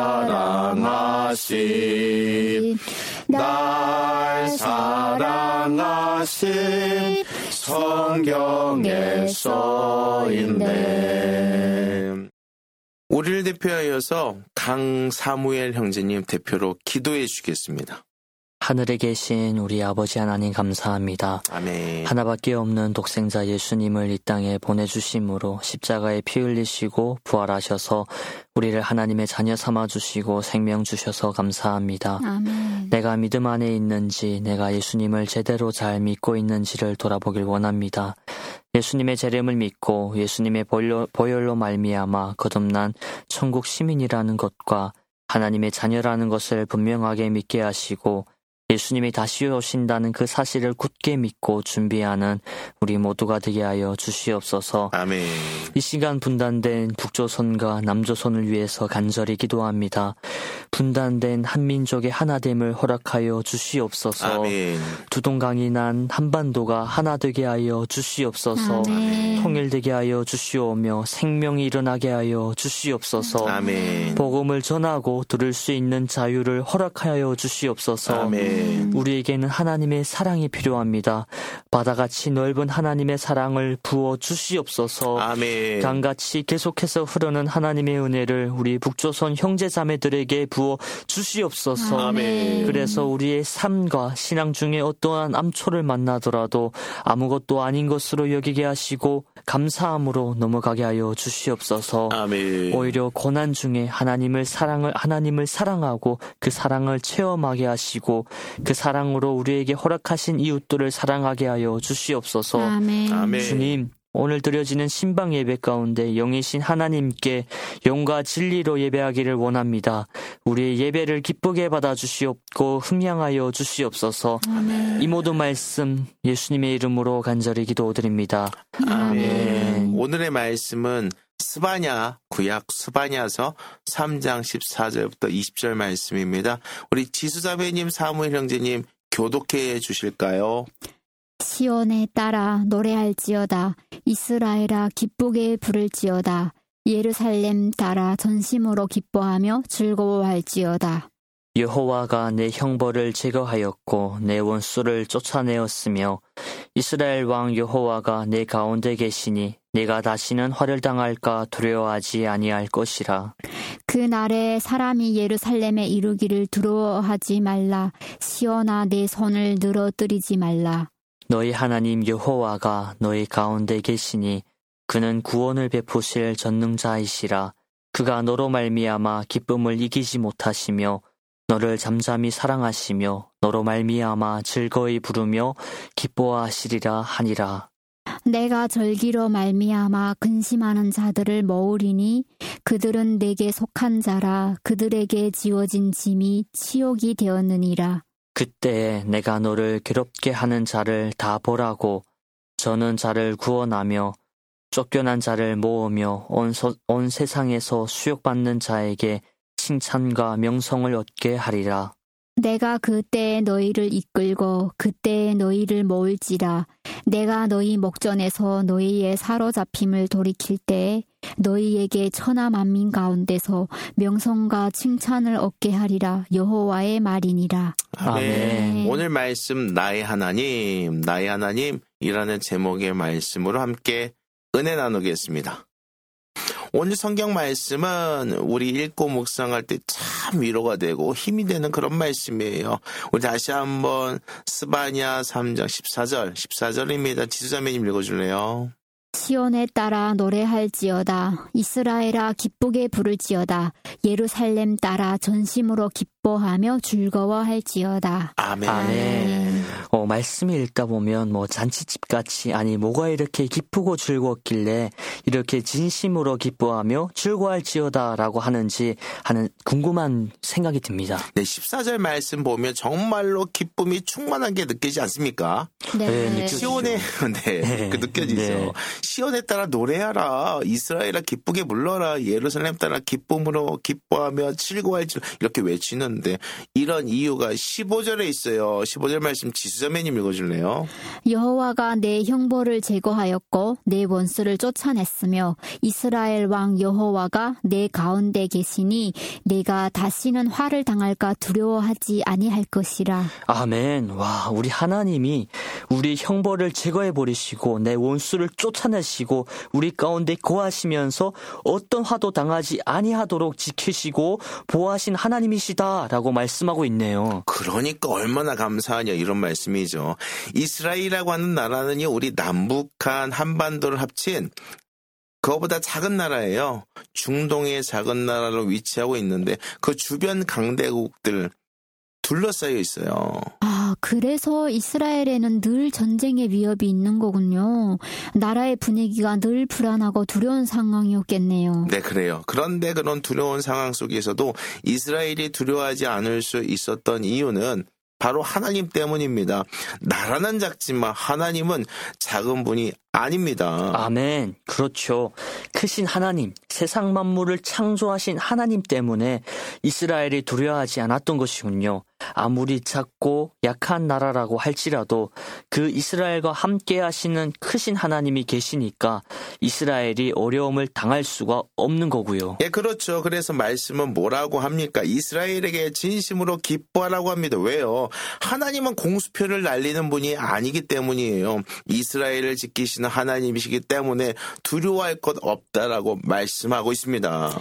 사랑하심 날 사랑하심 성경에 써있네. 우리를 대표하여서 강사무엘 형제님 대표로 기도해 주시겠습니다. 하늘에 계신 우리 아버지 하나님 감사합니다. 아멘. 하나밖에 없는 독생자 예수님을 이 땅에 보내주심으로 십자가에 피 흘리시고 부활하셔서 우리를 하나님의 자녀 삼아주시고 생명 주셔서 감사합니다. 아멘. 내가 믿음 안에 있는지 내가 예수님을 제대로 잘 믿고 있는지를 돌아보길 원합니다. 예수님의 재림을 믿고 예수님의 보혈로, 보혈로 말미암아 거듭난 천국 시민이라는 것과 하나님의 자녀라는 것을 분명하게 믿게 하시고 예수님이 다시 오신다는 그 사실을 굳게 믿고 준비하는 우리 모두가 되게 하여 주시옵소서. 아멘. 이 시간 분단된 북조선과 남조선을 위해서 간절히 기도합니다. 분단된 한민족의 하나됨을 허락하여 주시옵소서. 아멘. 두동강이 난 한반도가 하나 되게 하여 주시옵소서. 아멘. 통일되게 하여 주시오며 생명이 일어나게 하여 주시옵소서. 아멘. 복음을 전하고 들을 수 있는 자유를 허락하여 주시옵소서. 아멘. 우리에게는 하나님의 사랑이 필요합니다. 바다같이 넓은 하나님의 사랑을 부어 주시옵소서. 아멘. 강같이 계속해서 흐르는 하나님의 은혜를 우리 북조선 형제자매들에게 부어 주시옵소서. 아멘. 그래서 우리의 삶과 신앙 중에 어떠한 암초를 만나더라도 아무것도 아닌 것으로 여기게 하시고 감사함으로 넘어가게 하여 주시옵소서. 아멘. 오히려 고난 중에 하나님을 사랑을 하나님을 사랑하고 그 사랑을 체험하게 하시고 그 사랑으로 우리에게 허락하신 이웃들을 사랑하게 하여 주시옵소서. 아멘. 아멘. 주님, 오늘 드려지는 신방 예배 가운데 영이신 하나님께 영과 진리로 예배하기를 원합니다. 우리의 예배를 기쁘게 받아주시옵고 흠양하여 주시옵소서. 아멘. 이 모든 말씀 예수님의 이름으로 간절히 기도드립니다. 아멘. 아멘. 오늘의 말씀은 스바냐, 구약 스바냐서 삼 장 십사 절부터 이십 절 말씀입니다. 우리 지수자매님, 사무엘 형제님 교독해 주실까요? 시온에 따라 노래할지어다. 이스라엘아 기쁘게 부를지어다. 예루살렘 따라 전심으로 기뻐하며 즐거워할지어다. 여호와가 내 형벌을 제거하였고 내 원수를 쫓아내었으며 이스라엘 왕 여호와가 내 가운데 계시니 내가 다시는 화를 당할까 두려워하지 아니할 것이라. 그 날에 사람이 예루살렘에 이르기를 두려워하지 말라. 시온아 내 손을 늘어뜨리지 말라. 너희 하나님 여호와가 너희 가운데 계시니 그는 구원을 베푸실 전능자이시라. 그가 너로 말미암아 기쁨을 이기지 못하시며 너를 잠잠히 사랑하시며 너로 말미암아 즐거이 부르며 기뻐하시리라 하니라. 내가 절기로 말미암아 근심하는 자들을 모으리니 그들은 내게 속한 자라. 그들에게 지워진 짐이 치욕이 되었느니라. 그때에 내가 너를 괴롭게 하는 자를 다 보라고 저는 자를 구원하며 쫓겨난 자를 모으며 온, 서, 온 세상에서 수욕받는 자에게 칭찬과 명성을 얻게 하리라. 내가 그때에 너희를 이끌고 그때에 너희를 모을지라. 내가 너희 목전에서 너희의 사로잡힘을 돌이킬 때에 너희에게 천하 만민 가운데서 명성과 칭찬을 얻게 하리라. 여호와의 말이니라. 아멘. 오늘 말씀 나의 하나님, 나의 하나님이라는 제목의 말씀으로 함께 은혜 나누겠습니다. 오늘 성경 말씀은 우리 읽고 묵상할 때 참 위로가 되고 힘이 되는 그런 말씀이에요. 우리 다시 한번 스바냐 삼 장 십사 절, 십사 절입니다. 지수자매님 읽어줄래요? 시온에 따라 노래할지어다. 이스라엘아 기쁘게 부를지어다. 예루살렘 따라 전심으로 기뻐하며 즐거워할지어다. 아멘. 아멘. 어, 말씀을 읽다 보면 뭐 잔치집 같이 아니 뭐가 이렇게 기쁘고 즐거웠길래 이렇게 진심으로 기뻐하며 즐거워할지어다라고 하는지 하는 궁금한 생각이 듭니다. 네, 십사 절 말씀 보면 정말로 기쁨이 충만한 게 느끼지 않습니까? 네. 네, 느껴지죠. 시온에 네, 네. 그 느껴지죠. 네. 시온에 따라 노래하라. 이스라엘아 기쁘게 불러라. 예루살렘 따라 기쁨으로 기뻐하며 즐거워할지 이렇게 외치는데 이런 이유가 십오 절에 있어요. 십오 절 말씀 지수자매님 읽어줄래요? 여호와가 내 형벌을 제거하였고 내 원수를 쫓아냈으며 이스라엘 왕 여호와가 내 가운데 계시니 내가 다시는 화를 당할까 두려워하지 아니할 것이라. 아멘. 와, 우리 하나님이 우리 형벌을 제거해 버리시고 내 원수를 쫓아내시고 우리 가운데 거하시면서 어떤 화도 당하지 아니하도록 지키시고 보호하신 하나님이시다라고 말씀하고 있네요. 그러니까 얼마나 감사하냐 이런 말씀이죠. 이스라엘이라고 하는 나라는요, 우리 남북한 한반도를 합친 그거보다 작은 나라예요. 중동의 작은 나라로 위치하고 있는데 그 주변 강대국들 둘러싸여 있어요. 아, 그래서 이스라엘에는 늘 전쟁의 위협이 있는 거군요. 나라의 분위기가 늘 불안하고 두려운 상황이었겠네요. 네, 그래요. 그런데 그런 두려운 상황 속에서도 이스라엘이 두려워하지 않을 수 있었던 이유는 바로 하나님 때문입니다. 나라는 작지만 하나님은 작은 분이 아닙니다. 아멘. 그렇죠. 크신 하나님, 세상 만물을 창조하신 하나님 때문에 이스라엘이 두려워하지 않았던 것이군요. 아무리 작고 약한 나라라고 할지라도 그 이스라엘과 함께 하시는 크신 하나님이 계시니까 이스라엘이 어려움을 당할 수가 없는 거고요. 예, 그렇죠. 그래서 말씀은 뭐라고 합니까? 이스라엘에게 진심으로 기뻐하라고 합니다. 왜요? 하나님은 공수표를 날리는 분이 아니기 때문이에요. 이스라엘을 지키시는 하나님이시기 때문에 두려워할 것 없다라고 말씀하고 있습니다.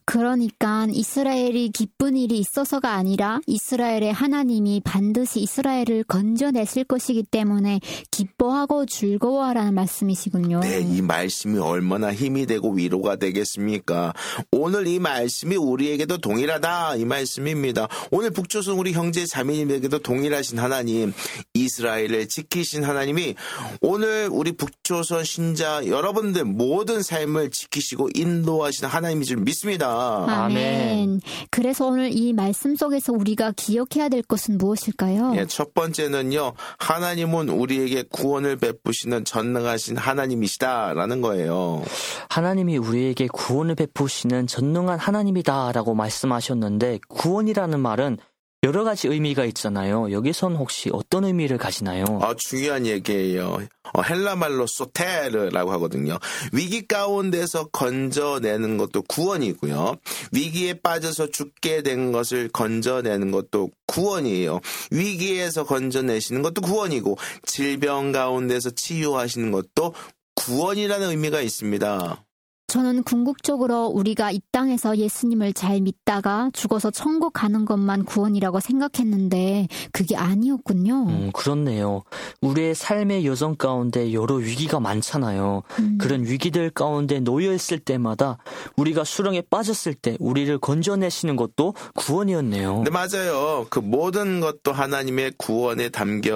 그러니까 이스라엘이 기쁜 일이 있어서가 아니라 이스라엘의 하나님이 반드시 이스라엘을 건져내실 것이기 때문에 기뻐하고 즐거워하라는 말씀이시군요. 네, 이 말씀이 얼마나 힘이 되고 위로가 되겠습니까? 오늘 이 말씀이 우리에게도 동일하다 이 말씀입니다. 오늘 북조선 우리 형제 자매님에게도 동일하신 하나님, 이스라엘을 지키신 하나님이 오늘 우리 북조선 신자 여러분들 모든 삶을 지키시고 인도하시는 하나님인 줄 믿습니다. 아멘. 그래서 오늘 이 말씀 속에서 우리가 기억해야 될 것은 무엇일까요? 예, 첫 번째는요. 하나님은 우리에게 구원을 베푸시는 전능하신 하나님이시다라는 거예요. 하나님이 우리에게 구원을 베푸시는 전능한 하나님이다라고 말씀하셨는데 구원이라는 말은 여러 가지 의미가 있잖아요. 여기선 혹시 어떤 의미를 가지나요? 아, 중요한 얘기예요. 어, 헬라 말로 소테르라고 하거든요. 위기 가운데서 건져내는 것도 구원이고요. 위기에 빠져서 죽게 된 것을 건져내는 것도 구원이에요. 위기에서 건져내시는 것도 구원이고 질병 가운데서 치유하시는 것도 구원이라는 의미가 있습니다. 저는 궁극적으로 우리가 이 땅에서 예수님을 잘 믿다가 죽어서 천국 가는 것만 구원이라고 생각했는데 그게 아니었군요. 음, 그렇네요. 우리의 삶의 여정 가운데 여러 위기가 많잖아요. 음. 그런 위기들 가운데 놓여 있을 때마다 우리가 수렁에 빠졌을 때 우리를 건져내시는 것도 구원이었네요. 네, 맞아요. 그 모든 것도 하나님의 구원에 담겨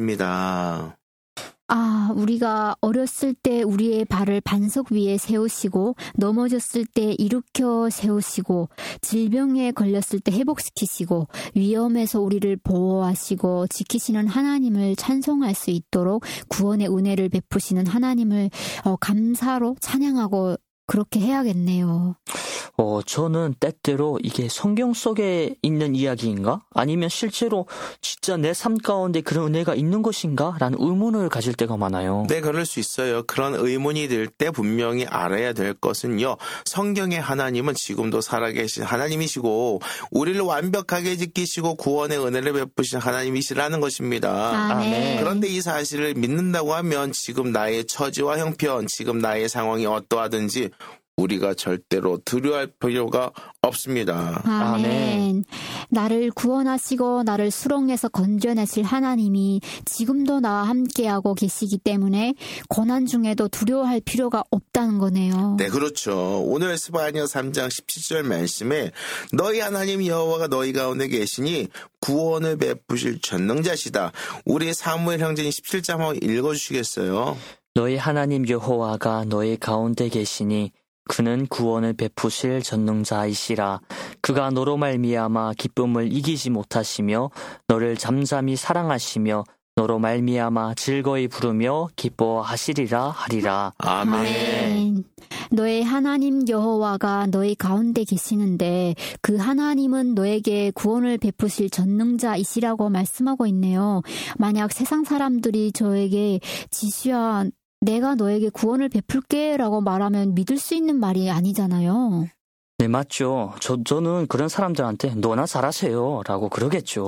있습니다. 아, 우리가 어렸을 때 우리의 발을 반석 위에 세우시고 넘어졌을 때 일으켜 세우시고 질병에 걸렸을 때 회복시키시고 위험에서 우리를 보호하시고 지키시는 하나님을 찬송할 수 있도록 구원의 은혜를 베푸시는 하나님을 어, 감사로 찬양하고 그렇게 해야겠네요. 어, 저는 때때로 이게 성경 속에 있는 이야기인가? 아니면 실제로 진짜 내 삶 가운데 그런 은혜가 있는 것인가? 라는 의문을 가질 때가 많아요. 네, 그럴 수 있어요. 그런 의문이 들 때 분명히 알아야 될 것은요. 성경의 하나님은 지금도 살아계신 하나님이시고 우리를 완벽하게 지키시고 구원의 은혜를 베푸신 하나님이시라는 것입니다. 아멘. 그런데 이 사실을 믿는다고 하면 지금 나의 처지와 형편, 지금 나의 상황이 어떠하든지 우리가 절대로 두려워할 필요가 없습니다. 아멘. 아멘. 나를 구원하시고 나를 수렁에서 건져내실 하나님이 지금도 나와 함께하고 계시기 때문에 고난 중에도 두려워할 필요가 없다는 거네요. 네, 그렇죠. 오늘 스바냐 삼 장 십칠 절 말씀에 너희 하나님 여호와가 너희 가운데 계시니 구원을 베푸실 전능자시다. 우리 사무엘 형제님 십칠 장 한번 읽어주시겠어요? 너희 하나님 여호와가 너희 가운데 계시니 그는 구원을 베푸실 전능자이시라. 그가 너로 말미암아 기쁨을 이기지 못하시며 너를 잠잠히 사랑하시며 너로 말미암아 즐거이 부르며 기뻐하시리라 하리라. 아멘. 아멘. 너의 하나님 여호와가 너희 가운데 계시는데 그 하나님은 너에게 구원을 베푸실 전능자이시라고 말씀하고 있네요. 만약 세상 사람들이 저에게 지수야 내가 너에게 구원을 베풀게 라고 말하면 믿을 수 있는 말이 아니잖아요. 네, 맞죠. 저, 저는 그런 사람들한테 너나 잘하세요 라고 그러겠죠.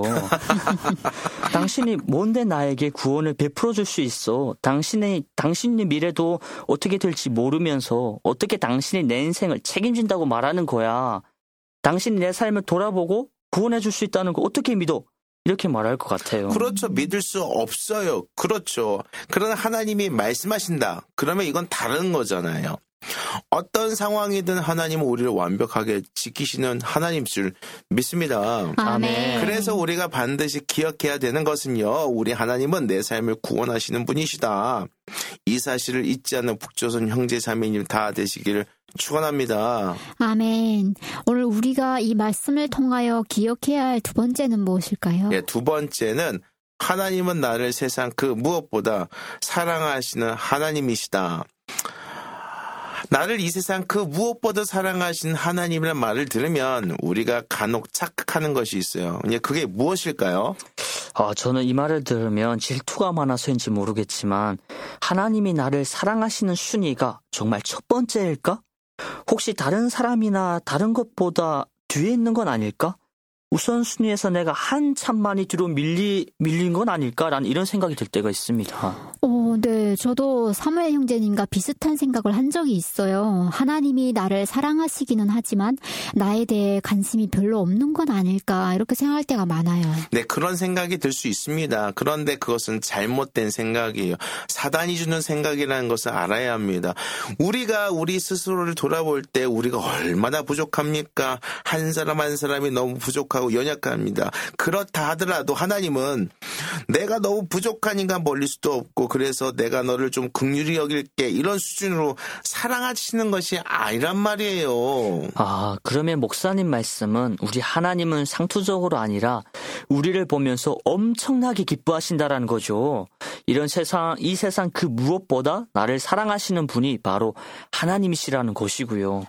당신이 뭔데 나에게 구원을 베풀어 줄 수 있어. 당신의, 당신의 미래도 어떻게 될지 모르면서 어떻게 당신이 내 인생을 책임진다고 말하는 거야. 당신이 내 삶을 돌아보고 구원해 줄 수 있다는 거 어떻게 믿어? 이렇게 말할 것 같아요. 그렇죠. 믿을 수 없어요. 그렇죠. 그러나 하나님이 말씀하신다. 그러면 이건 다른 거잖아요. 어떤 상황이든 하나님은 우리를 완벽하게 지키시는 하나님 줄 믿습니다. 아멘. 그래서 우리가 반드시 기억해야 되는 것은요. 우리 하나님은 내 삶을 구원하시는 분이시다. 이 사실을 잊지 않는 북조선 형제자매님 다 되시기를 축원합니다. 아멘. 오늘 우리가 이 말씀을 통하여 기억해야 할 두 번째는 무엇일까요? 네, 두 번째는 하나님은 나를 세상 그 무엇보다 사랑하시는 하나님이시다. 나를 이 세상 그 무엇보다 사랑하신 하나님이라는 말을 들으면 우리가 간혹 착각하는 것이 있어요. 그게 무엇일까요? 아, 저는 이 말을 들으면 질투가 많아서인지 모르겠지만 하나님이 나를 사랑하시는 순위가 정말 첫 번째일까? 혹시 다른 사람이나 다른 것보다 뒤에 있는 건 아닐까? 우선순위에서 내가 한참 많이 뒤로 밀리, 밀린 건 아닐까라는 이런 생각이 들 때가 있습니다. 어, 네. 저도 사무엘 형제님과 비슷한 생각을 한 적이 있어요. 하나님이 나를 사랑하시기는 하지만 나에 대해 관심이 별로 없는 건 아닐까 이렇게 생각할 때가 많아요. 네, 그런 생각이 들 수 있습니다. 그런데 그것은 잘못된 생각이에요. 사단이 주는 생각이라는 것을 알아야 합니다. 우리가 우리 스스로를 돌아볼 때 우리가 얼마나 부족합니까? 한 사람 한 사람이 너무 부족하고 연약합니다. 그렇다 하더라도 하나님은 내가 너무 부족하니까 멀릴 수도 없고 그래서 내가 너를 좀 긍휼히 여길게 이런 수준으로 사랑하시는 것이 아니란 말이에요. 아, 그러면 목사님 말씀은 우리 하나님은 상투적으로 아니라 우리를 보면서 엄청나게 기뻐하신다라는 거죠. 이런 세상, 이 세상 그 무엇보다 나를 사랑하시는 분이 바로 하나님이시라는 것이고요.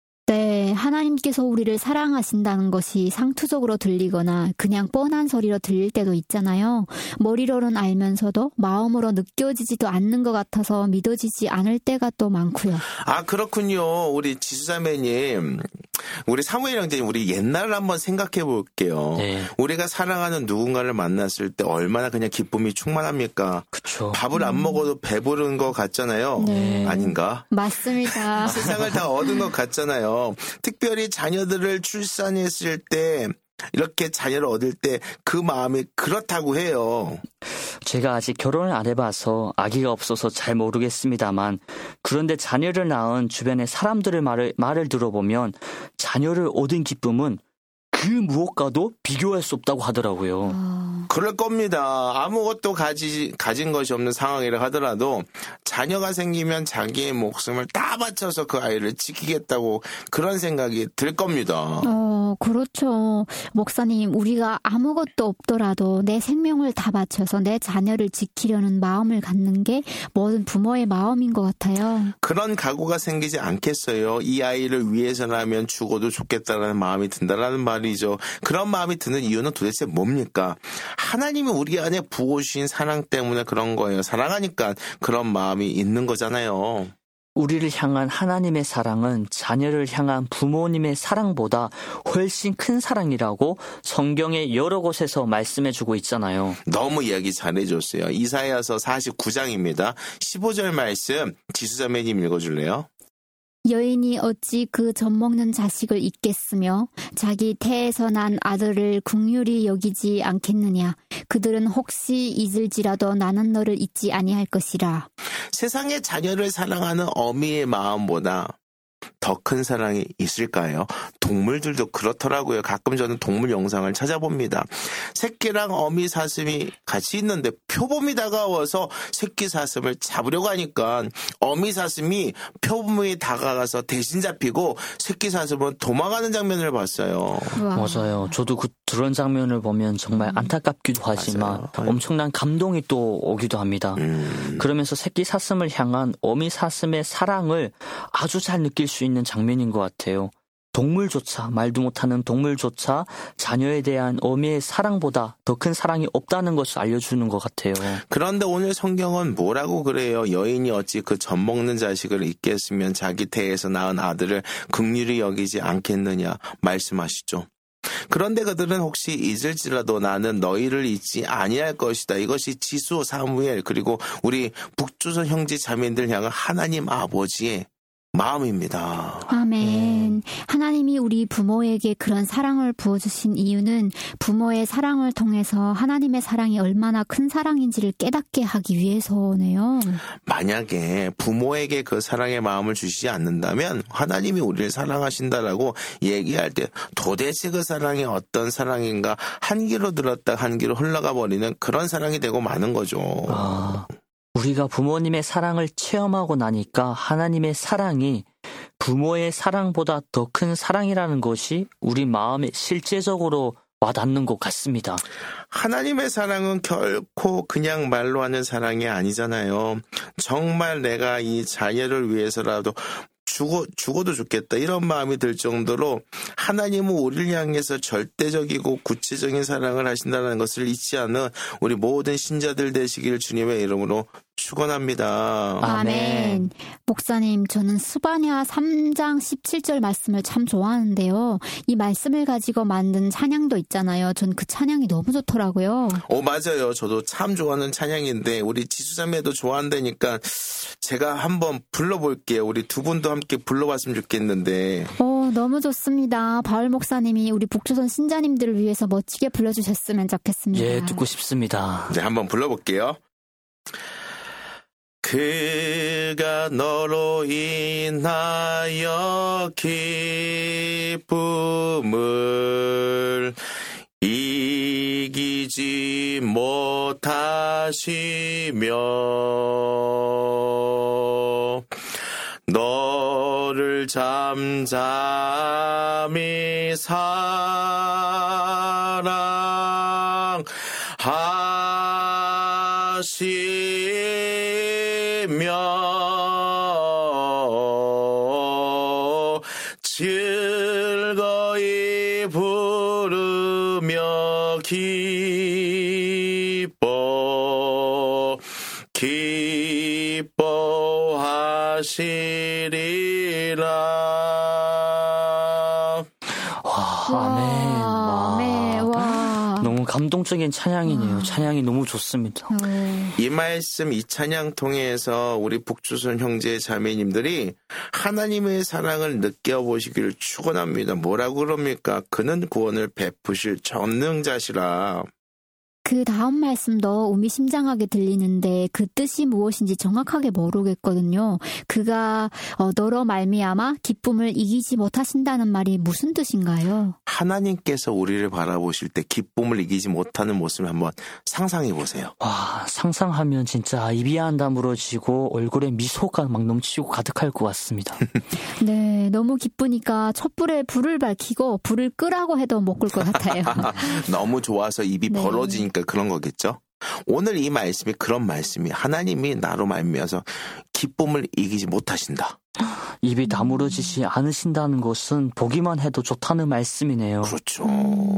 네, 하나님께서 우리를 사랑하신다는 것이 상투적으로 들리거나 그냥 뻔한 소리로 들릴 때도 있잖아요. 머리로는 알면서도 마음으로 느껴지지도 않는 것 같아서 믿어지지 않을 때가 또 많고요. 아, 그렇군요. 우리 지수자매님, 우리 사무엘 형제님, 우리 옛날을 한번 생각해 볼게요. 네. 우리가 사랑하는 누군가를 만났을 때 얼마나 그냥 기쁨이 충만합니까? 그쵸. 밥을 안 먹어도 배부른 것 같잖아요. 네. 아닌가? 맞습니다. 세상을 다 얻은 것 같잖아요. 특별히 자녀들을 출산했을 때 이렇게 자녀를 얻을 때 그 마음이 그렇다고 해요. 제가 아직 결혼을 안 해봐서 아기가 없어서 잘 모르겠습니다만 그런데 자녀를 낳은 주변의 사람들의 말을, 말을 들어보면 자녀를 얻은 기쁨은 그 무엇과도 비교할 수 없다고 하더라고요. 어... 그럴 겁니다. 아무것도 가지, 가진 것이 없는 상황이라 하더라도 자녀가 생기면 자기의 목숨을 다 바쳐서 그 아이를 지키겠다고 그런 생각이 들 겁니다. 어, 그렇죠. 목사님, 우리가 아무것도 없더라도 내 생명을 다 바쳐서 내 자녀를 지키려는 마음을 갖는 게 모든 부모의 마음인 것 같아요. 그런 각오가 생기지 않겠어요. 이 아이를 위해서라면 죽어도 좋겠다라는 마음이 든다라는 말이죠. 그런 마음이 드는 이유는 도대체 뭡니까? 하나님이 우리 안에 부어주신 사랑 때문에 그런 거예요. 사랑하니까 그런 마음이 있는 거잖아요. 우리를 향한 하나님의 사랑은 자녀를 향한 부모님의 사랑보다 훨씬 큰 사랑이라고 성경의 여러 곳에서 말씀해주고 있잖아요. 너무 이야기 잘해줬어요. 이사야서 사십구 장입니다. 십오 절 말씀 지수자매님 읽어줄래요? 여인이 어찌 그 젖먹는 자식을 잊겠으며 자기 태에서 난 아들을 긍휼히 여기지 않겠느냐. 그들은 혹시 잊을지라도 나는 너를 잊지 아니할 것이라. 세상의 자녀를 사랑하는 어미의 마음보다 더 큰 사랑이 있을까요? 동물들도 그렇더라고요. 가끔 저는 동물 영상을 찾아봅니다. 새끼랑 어미 사슴이 같이 있는데 표범이 다가와서 새끼 사슴을 잡으려고 하니까 어미 사슴이 표범이 다가가서 대신 잡히고 새끼 사슴은 도망가는 장면을 봤어요. 우와. 맞아요. 저도 그 그런 장면을 보면 정말 안타깝기도 하지만 맞아요. 엄청난 감동이 또 오기도 합니다. 음. 그러면서 새끼 사슴을 향한 어미 사슴의 사랑을 아주 잘 느낄 수 있는 장면인 것 같아요. 동물조차, 말도 못하는 동물조차 자녀에 대한 어미의 사랑보다 더 큰 사랑이 없다는 것을 알려주는 것 같아요. 그런데 오늘 성경은 뭐라고 그래요? 여인이 어찌 그 젖먹는 자식을 잊겠으면 자기 태에서 낳은 아들을 긍휼히 여기지 않겠느냐 말씀하시죠. 그런데 그들은 혹시 잊을지라도 나는 너희를 잊지 아니할 것이다. 이것이 지수, 사무엘 그리고 우리 북조선 형제 자매들 향한 하나님 아버지의 마음입니다. 아멘. 하나님이 우리 부모에게 그런 사랑을 부어주신 이유는 부모의 사랑을 통해서 하나님의 사랑이 얼마나 큰 사랑인지를 깨닫게 하기 위해서네요. 만약에 부모에게 그 사랑의 마음을 주시지 않는다면 하나님이 우리를 사랑하신다라고 얘기할 때 도대체 그 사랑이 어떤 사랑인가 한 귀로 들었다 한 귀로 흘러가 버리는 그런 사랑이 되고 마는 거죠. 아, 우리가 부모님의 사랑을 체험하고 나니까 하나님의 사랑이 부모의 사랑보다 더 큰 사랑이라는 것이 우리 마음에 실제적으로 와닿는 것 같습니다. 하나님의 사랑은 결코 그냥 말로 하는 사랑이 아니잖아요. 정말 내가 이 자녀를 위해서라도 죽어, 죽어도 좋겠다 이런 마음이 들 정도로 하나님은 우리를 향해서 절대적이고 구체적인 사랑을 하신다는 것을 잊지 않은 우리 모든 신자들 되시길 주님의 이름으로 축원합니다. 아멘. 목사님, 저는 스바냐 삼 장 십칠 절 말씀을 참 좋아하는데요. 이 말씀을 가지고 만든 찬양도 있잖아요. 전 그 찬양이 너무 좋더라고요. 오, 맞아요. 저도 참 좋아하는 찬양인데 우리 지수자매도 좋아한다니까 제가 한번 불러볼게요. 우리 두 분도 함께 불러봤으면 좋겠는데. 어, 너무 좋습니다. 바울 목사님이 우리 북조선 신자님들을 위해서 멋지게 불러주셨으면 좋겠습니다. 예, 듣고 싶습니다. 네, 한번 불러볼게요. 그가 너로 인하여 기쁨을 이기지 이기지 못하시며 너를 잠잠히 사랑하시며 즐거이 부르며 기뻐 기뻐하시리라. 와, 아멘. 와. 네, 와. 너무 감동적인 찬양이네요. 찬양이 너무 좋습니다. 네. 이 말씀, 이 찬양 통해서 우리 북조선 형제 자매님들이 하나님의 사랑을 느껴보시기를 축원합니다. 뭐라고 그럽니까? 그는 구원을 베푸실 전능자시라. 그 다음 말씀도 의미심장하게 들리는데 그 뜻이 무엇인지 정확하게 모르겠거든요. 그가 어, 너로 말미암아 기쁨을 이기지 못하신다는 말이 무슨 뜻인가요? 하나님께서 우리를 바라보실 때 기쁨을 이기지 못하는 모습을 한번 상상해 보세요. 와, 상상하면 진짜 입이 안 다물어지고 얼굴에 미소가 막 넘치고 가득할 것 같습니다. 네, 너무 기쁘니까 촛불에 불을 밝히고 불을 끄라고 해도 못 끌 것 같아요. 너무 좋아서 입이 네. 벌어지니까 그런 거겠죠. 오늘 이 말씀이 그런 말씀이 하나님이 나로 말미암아서 기쁨을 이기지 못하신다. 입이 다물어지지 않으신다는 것은 보기만 해도 좋다는 말씀이네요. 그렇죠.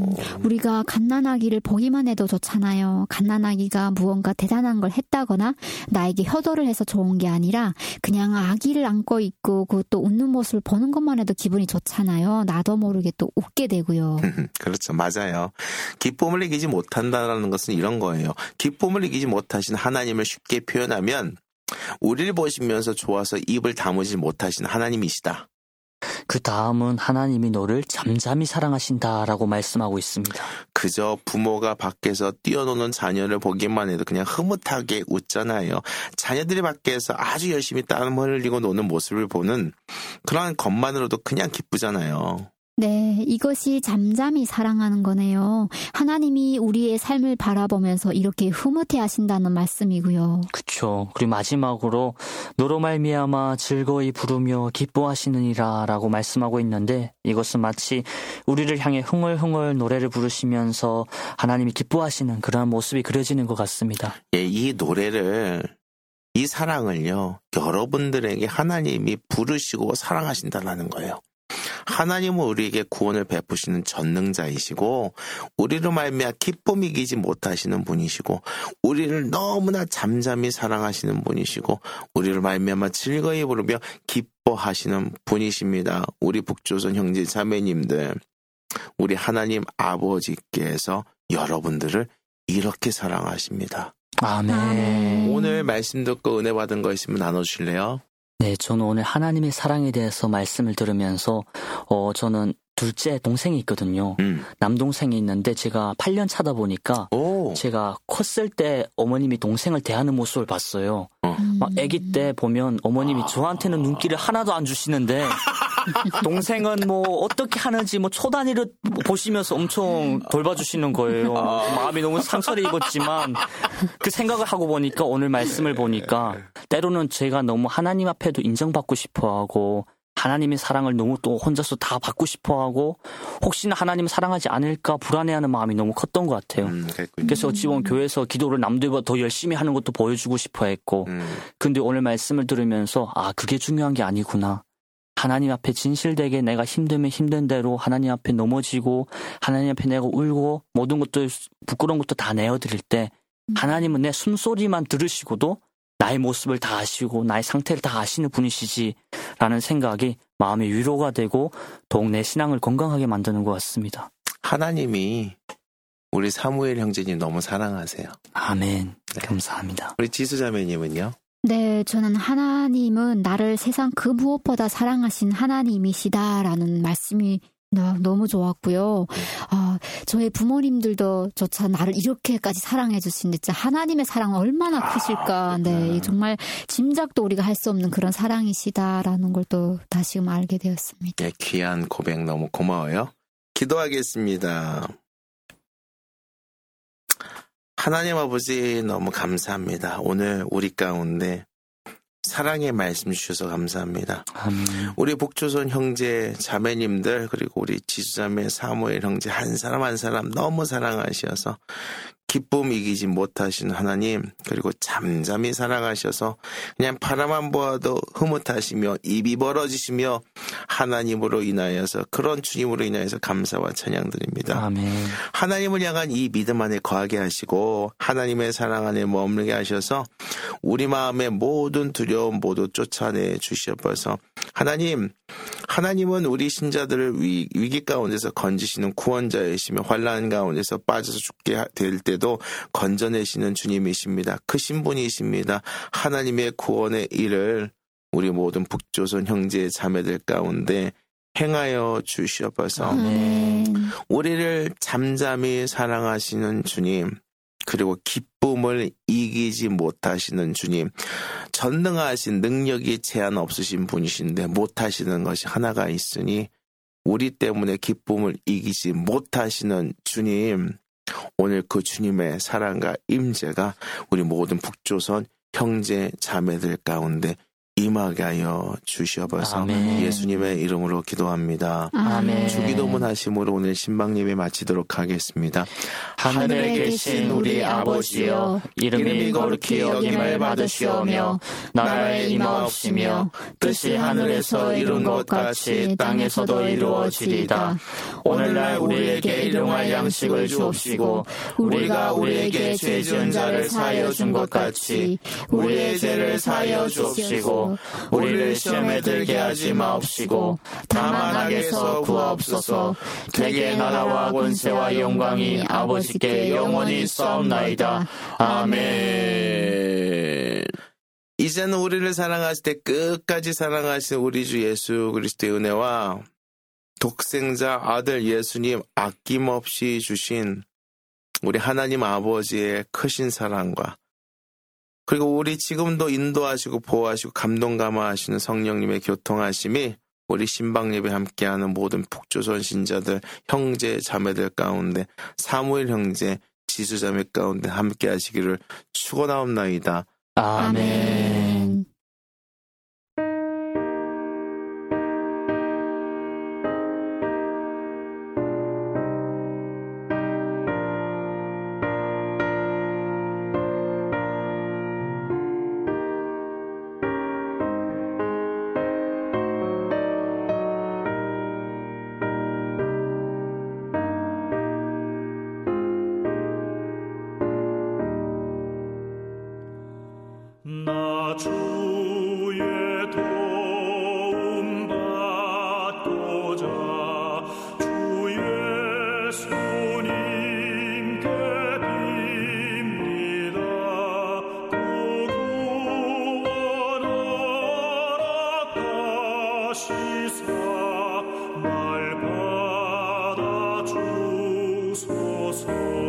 우리가 갓난아기를 보기만 해도 좋잖아요. 갓난아기가 무언가 대단한 걸 했다거나 나에게 효도를 해서 좋은 게 아니라 그냥 아기를 안고 있고 그것도 웃는 모습을 보는 것만 해도 기분이 좋잖아요. 나도 모르게 또 웃게 되고요. 그렇죠. 맞아요. 기쁨을 이기지 못한다는 것은 이런 거예요. 기쁨을 이기지 못하신 하나님을 쉽게 표현하면 우리를 보시면서 좋아서 입을 다무지 못하신 하나님이시다. 그 다음은 하나님이 너를 잠잠히 사랑하신다라고 말씀하고 있습니다. 그저 부모가 밖에서 뛰어노는 자녀를 보기만 해도 그냥 흐뭇하게 웃잖아요. 자녀들이 밖에서 아주 열심히 땀 흘리고 노는 모습을 보는 그런 것만으로도 그냥 기쁘잖아요. 네, 이것이 잠잠히 사랑하는 거네요. 하나님이 우리의 삶을 바라보면서 이렇게 흐뭇해 하신다는 말씀이고요. 그렇죠. 그리고 마지막으로 너로 말미암아 즐거이 부르며 기뻐하시느니라 라고 말씀하고 있는데 이것은 마치 우리를 향해 흥얼흥얼 노래를 부르시면서 하나님이 기뻐하시는 그런 모습이 그려지는 것 같습니다. 예, 이 노래를 이 사랑을요 여러분들에게 하나님이 부르시고 사랑하신다는 거예요. 하나님은 우리에게 구원을 베푸시는 전능자이시고 우리로 말미암아 기쁨 이기지 못하시는 분이시고 우리를 너무나 잠잠히 사랑하시는 분이시고 우리를 말미암아 즐거이 부르며 기뻐하시는 분이십니다. 우리 북조선 형제 자매님들, 우리 하나님 아버지께서 여러분들을 이렇게 사랑하십니다. 아멘. 아멘. 오늘 말씀 듣고 은혜 받은 거 있으면 나눠주실래요? 네, 저는 오늘 하나님의 사랑에 대해서 말씀을 들으면서 어 저는 둘째 동생이 있거든요. 음. 남동생이 있는데 제가 팔 년 차다 보니까 오. 제가 컸을 때 어머님이 동생을 대하는 모습을 봤어요. 어. 막 아기 때 보면 어머님이 저한테는 눈길을 하나도 안 주시는데 동생은 뭐 어떻게 하는지 뭐 초단위로 보시면서 엄청 돌봐주시는 거예요. 마음이 너무 상처를 입었지만 그 생각을 하고 보니까 오늘 말씀을 보니까 때로는 제가 너무 하나님 앞에도 인정받고 싶어하고 하나님의 사랑을 너무 또 혼자서 다 받고 싶어하고 혹시나 하나님을 사랑하지 않을까 불안해하는 마음이 너무 컸던 것 같아요. 음, 그래서 어찌 보면 교회에서 기도를 남들보다 더 열심히 하는 것도 보여주고 싶어 했고 음. 근데 오늘 말씀을 들으면서 아 그게 중요한 게 아니구나. 하나님 앞에 진실되게 내가 힘들면 힘든 대로 하나님 앞에 넘어지고 하나님 앞에 내가 울고 모든 것들 부끄러운 것도 다 내어드릴 때 하나님은 내 숨소리만 들으시고도 나의 모습을 다 아시고 나의 상태를 다 아시는 분이시지라는 생각이 마음의 위로가 되고 더욱 내 신앙을 건강하게 만드는 것 같습니다. 하나님이 우리 사무엘 형제님 너무 사랑하세요. 아멘. 네. 감사합니다. 우리 지수자매님은요? 네, 저는 하나님은 나를 세상 그 무엇보다 사랑하신 하나님이시다라는 말씀이 너무 좋았고요. 어, 저의 부모님들도 조차 나를 이렇게까지 사랑해 주시는데 진짜 하나님의 사랑은 얼마나 크실까. 네, 정말 짐작도 우리가 할 수 없는 그런 사랑이시다라는 걸 또 다시금 알게 되었습니다. 네, 귀한 고백 너무 고마워요. 기도하겠습니다. 하나님 아버지 너무 감사합니다. 오늘 우리 가운데 사랑의 말씀 주셔서 감사합니다. 아멘. 우리 북조선 형제 자매님들 그리고 우리 지수자매 사무엘 형제 한 사람 한 사람 너무 사랑하셔서 기쁨 이기지 못하신 하나님, 그리고 잠잠히 사랑하셔서 그냥 바라만 보아도 흐뭇하시며 입이 벌어지시며 하나님으로 인하여서, 그런 주님으로 인하여서 감사와 찬양드립니다. 아멘. 하나님을 향한 이 믿음 안에 거하게 하시고 하나님의 사랑 안에 머물게 하셔서 우리 마음의 모든 두려움 모두 쫓아내 주시옵소서. 하나님, 하나님은 우리 신자들을 위, 위기 가운데서 건지시는 구원자이시며 환난 가운데서 빠져서 죽게 될 때도 건져내시는 주님이십니다. 크신 분이십니다. 하나님의 구원의 일을 우리 모든 북조선 형제 자매들 가운데 행하여 주시옵소서. 아멘. 우리를 잠잠히 사랑하시는 주님, 그리고 기쁨을 이기지 못하시는 주님, 전능하신 능력이 제한 없으신 분이신데 못하시는 것이 하나가 있으니 우리 때문에 기쁨을 이기지 못하시는 주님, 오늘 그 주님의 사랑과 임재가 우리 모든 북조선 형제 자매들 가운데 임하게 하여 주시옵소서. 아멘. 예수님의 이름으로 기도합니다. 아멘. 주기도문 하심으로 오늘 신방예배 마치도록 하겠습니다. 하늘에 계신 우리 아버지여, 이름이 거룩히 여김을 받으시오며 나라의 임하옵시며 뜻이 하늘에서 이룬 것 같이 땅에서도 이루어지리이다. 오늘날 우리에게 일용할 양식을 주옵시고 우리가 우리에게 죄 지은 자를 사하여 준 것 같이 우리의 죄를 사하여 주옵시고 우리를 시험에 들게 하지 마옵시고 다만 악에서 구하옵소서. 대개 나라와 권세와 영광이 아버지께 영원히 있사옵나이다. 아멘. 이제는 우리를 사랑하실 때 끝까지 사랑하신 우리 주 예수 그리스도의 은혜와 독생자 아들 예수님 아낌없이 주신 우리 하나님 아버지의 크신 사랑과, 그리고 우리 지금도 인도하시고 보호하시고 감동 감화하시는 성령님의 교통하심이 우리 신방예배 함께하는 모든 북조선 신자들, 형제 자매들 가운데, 사무엘 형제, 지수자매 가운데 함께하시기를 축원하옵나이다. 아멘. 나 주의 도움 받고자 주 예수님께 빕니다. 그 구원하라 하시사 날 받아 주소서.